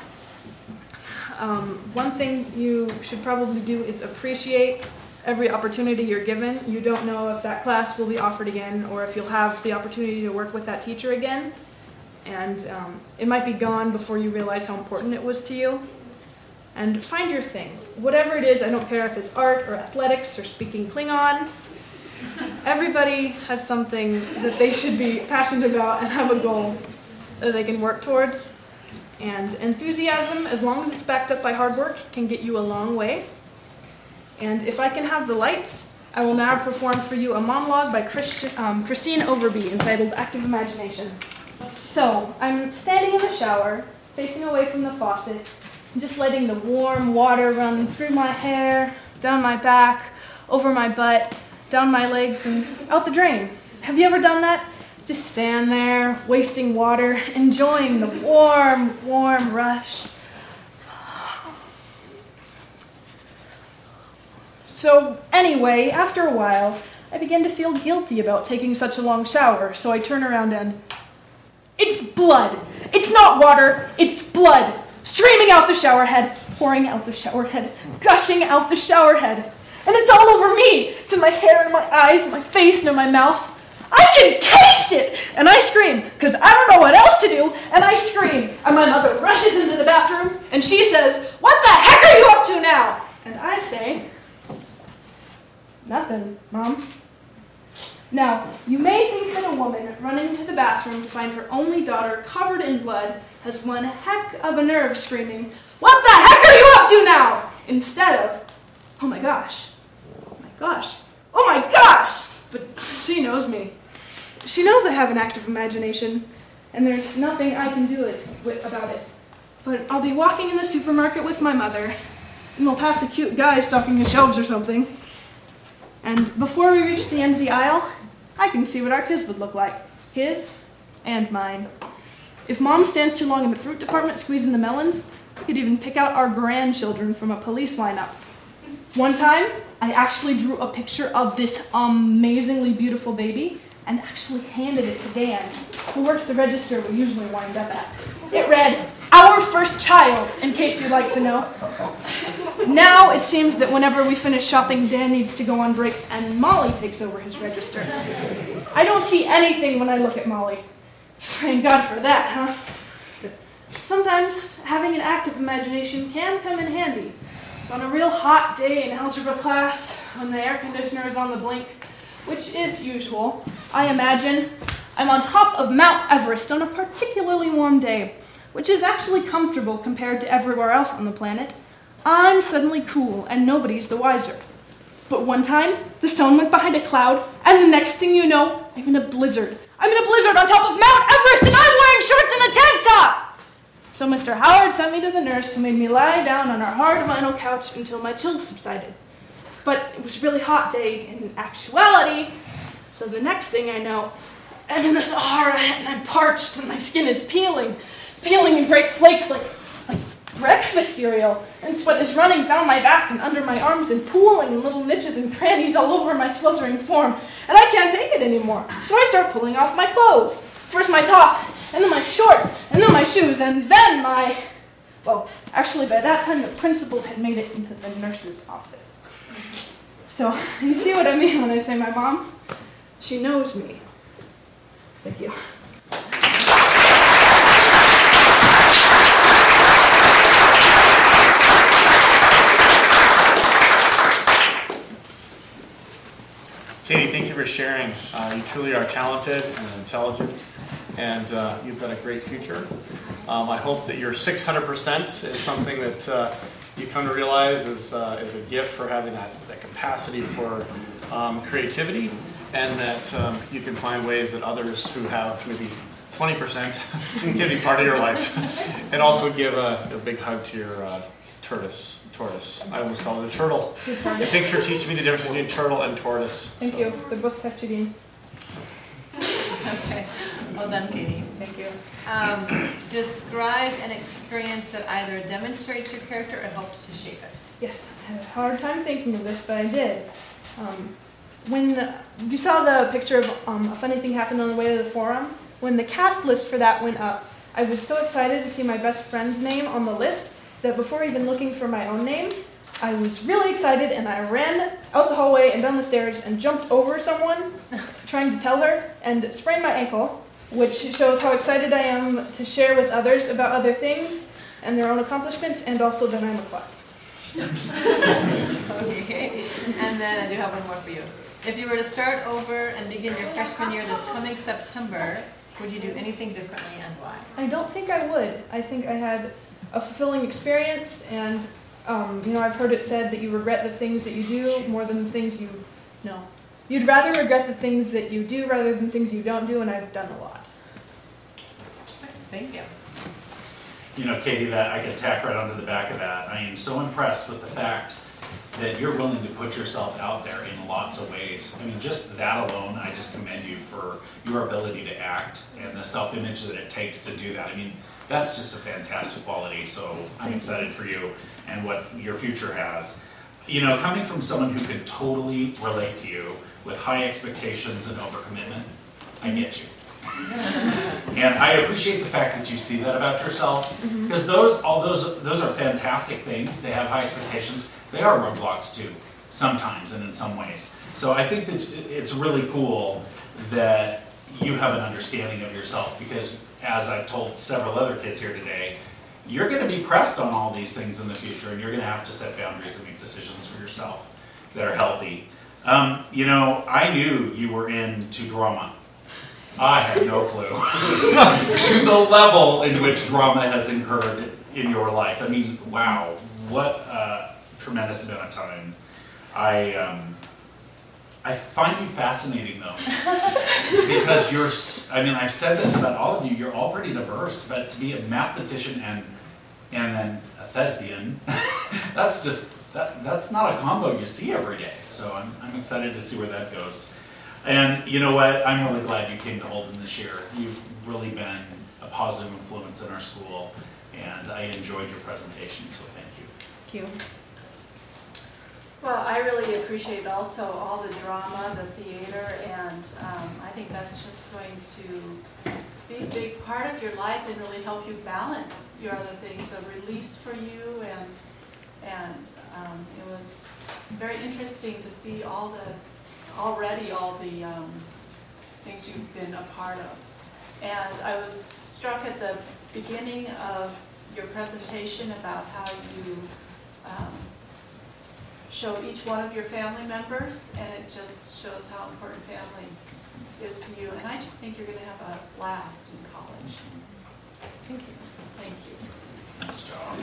um, one thing you should probably do is appreciate every opportunity you're given. You don't know if that class will be offered again or if you'll have the opportunity to work with that teacher again. And um, it might be gone before you realize how important it was to you. And find your thing. Whatever it is, I don't care if it's art or athletics or speaking Klingon. Everybody has something that they should be passionate about and have a goal that they can work towards. And enthusiasm, as long as it's backed up by hard work, can get you a long way. And if I can have the lights, I will now perform for you a monologue by Christi- um, Christine Overby entitled Active Imagination. So, I'm standing in the shower, facing away from the faucet, and just letting the warm water run through my hair, down my back, over my butt, down my legs, and out the drain. Have you ever done that? Just stand there, wasting water, enjoying the warm, warm rush. So anyway, after a while, I began to feel guilty about taking such a long shower, so I turn around and... It's blood! It's not water, it's blood! Streaming out the shower head, pouring out the shower head, gushing out the shower head. And it's all over me! It's in my hair, and my eyes, and my face, and in my mouth. I can taste it! And I scream, because I don't know what else to do, and I scream. And my mother rushes into the bathroom, and she says, "What the heck are you up to now?" And I say, "Nothing, Mom." Now, you may think that a woman running to the bathroom to find her only daughter covered in blood has one heck of a nerve screaming, "What the heck are you up to now?" Instead of, "Oh my gosh, oh my gosh, oh my gosh." But she knows me. She knows I have an active imagination, and there's nothing I can do it with, about it. But I'll be walking in the supermarket with my mother, and we'll pass a cute guy stocking the shelves or something. And before we reach the end of the aisle, I can see what our kids would look like. His and mine. If Mom stands too long in the fruit department squeezing the melons, we could even pick out our grandchildren from a police lineup. One time, I actually drew a picture of this amazingly beautiful baby and actually handed it to Dan, who works the register we usually wind up at. It read, "Our first child," in case you'd like to know. Now it seems that whenever we finish shopping, Dan needs to go on break and Molly takes over his register. I don't see anything when I look at Molly. Thank God for that, huh? But sometimes having an active imagination can come in handy. On a real hot day in algebra class, when the air conditioner is on the blink, which is usual, I imagine I'm on top of Mount Everest on a particularly warm day, which is actually comfortable compared to everywhere else on the planet. I'm suddenly cool, and nobody's the wiser. But one time, the sun went behind a cloud, and the next thing you know, I'm in a blizzard. I'm in a blizzard on top of Mount Everest, and I'm wearing shorts and a tank top! So Mister Howard sent me to the nurse, who made me lie down on our hard vinyl couch until my chills subsided. But it was a really hot day in actuality, so the next thing I know, I'm in the Sahara, and I'm parched, and my skin is peeling, peeling in great flakes like, like breakfast cereal, and sweat is running down my back and under my arms and pooling in little niches and crannies all over my sweltering form, and I can't take it anymore, so I start pulling off my clothes. First my top, and then my shorts, and then my shoes, and then my... Well, actually by that time the principal had made it into the nurse's office. So, you see what I mean when I say my mom? She knows me. Thank you. Katie, thank you for sharing. Uh, you truly are talented and intelligent, and uh, you've got a great future. Um, I hope that your six hundred percent is something that uh, you come to realize is, uh, is a gift for having that, that capacity for um, creativity, and that um, you can find ways that others who have maybe twenty percent can be part of your life. And also give a, a big hug to your uh, tortoise. Tortoise. I almost call it a turtle. And thanks for teaching me the difference between turtle and tortoise. Thank so. you. They're both tough genes. Okay, well done, Katie. Thank you. Um, describe an experience that either demonstrates your character or helps to shape it. Yes, I had a hard time thinking of this, but I did. Um, when you saw the picture of um, a funny thing happened on the way to the forum, when the cast list for that went up, I was so excited to see my best friend's name on the list that before even looking for my own name, I was really excited and I ran out the hallway and down the stairs and jumped over someone trying to tell her and sprained my ankle, which shows how excited I am to share with others about other things and their own accomplishments, and also that I'm a klutz. Okay, and then I do have one more for you. If you were to start over and begin your freshman year this coming September, would you do anything differently and why? I don't think I would. I think I had a fulfilling experience, and um, you know, I've heard it said that you regret the things that you do more than the things you No. You'd rather regret the things that you do rather than things you don't do, and I've done a lot. Thank you. You know, Katie, that I could tack right onto the back of that. I am so impressed with the fact that you're willing to put yourself out there in lots of ways. I mean, just that alone, I just commend you for your ability to act and the self-image that it takes to do that. I mean, that's just a fantastic quality, so I'm excited for you and what your future has. You know, coming from someone who can totally relate to you with high expectations and overcommitment, I get you. And I appreciate the fact that you see that about yourself, because those, all those, those are fantastic things. They have high expectations. They are roadblocks too, sometimes and in some ways. So I think that it's really cool that you have an understanding of yourself, because as I've told several other kids here today, you're going to be pressed on all these things in the future, and you're going to have to set boundaries and make decisions for yourself that are healthy. Um, you know, I knew you were into drama. I had no clue to the level in which drama has incurred in your life. I mean, wow, what a tremendous amount of time. I um, I find you fascinating though, because you're. I mean, I've said this about all of you. You're all pretty diverse, but to be a mathematician and and then a thespian, that's just that. That's not a combo you see every day. So I'm I'm excited to see where that goes. And you know what? I'm really glad you came to Holden this year. You've really been a positive influence in our school, and I enjoyed your presentation, so thank you. Thank you. Well, I really appreciate also all the drama, the theater, and um, I think that's just going to be a big part of your life and really help you balance your other things, a release for you, and and um, it was very interesting to see all the already all the um, things you've been a part of. And I was struck at the beginning of your presentation about how you um, show each one of your family members, and it just shows how important family is to you. And I just think you're going to have a blast in college. Thank you. Thank you. Nice job.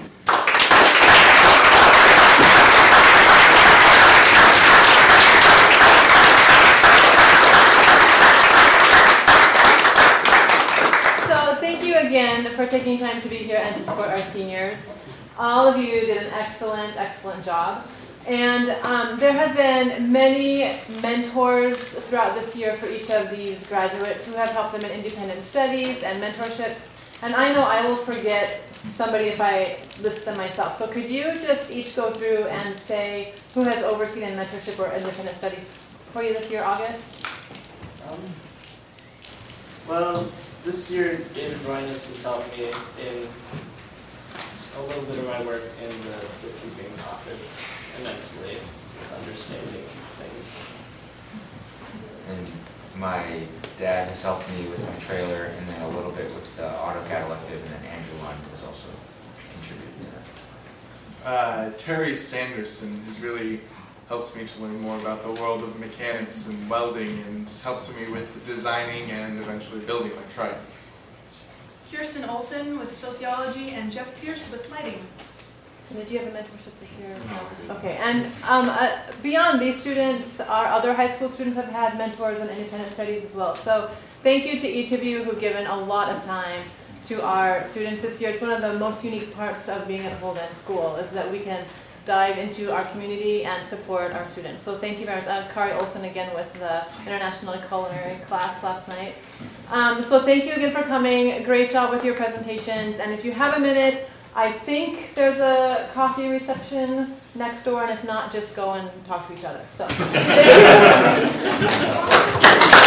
Again for taking time to be here and to support our seniors. All of you did an excellent, excellent job. And um, there have been many mentors throughout this year for each of these graduates who have helped them in independent studies and mentorships. And I know I will forget somebody if I list them myself. So could you just each go through and say who has overseen a mentorship or independent studies for you this year, August? Um, well, this year, David Reines has helped me in a little bit of my work in the bookkeeping office immensely, with understanding things. And my dad has helped me with my trailer, and then a little bit with the AutoCAD elective, and then Andrew Lund has also contributed to that. Uh, Terry Sanderson has really helped me to learn more about the world of mechanics and welding, and helped me with designing and eventually building my trike. Kirsten Olson with sociology and Jeff Pierce with lighting. Did you have a mentorship this year? No. Okay, and um, uh, beyond these students, our other high school students have had mentors in independent studies as well. So thank you to each of you who've given a lot of time to our students this year. It's one of the most unique parts of being at Holden School is that we can dive into our community and support our students. So thank you very much. Uh, Kari Olson again with the International Culinary class last night. Um, so thank you again for coming. Great job with your presentations. And if you have a minute, I think there's a coffee reception next door, and if not, just go and talk to each other. So thank you.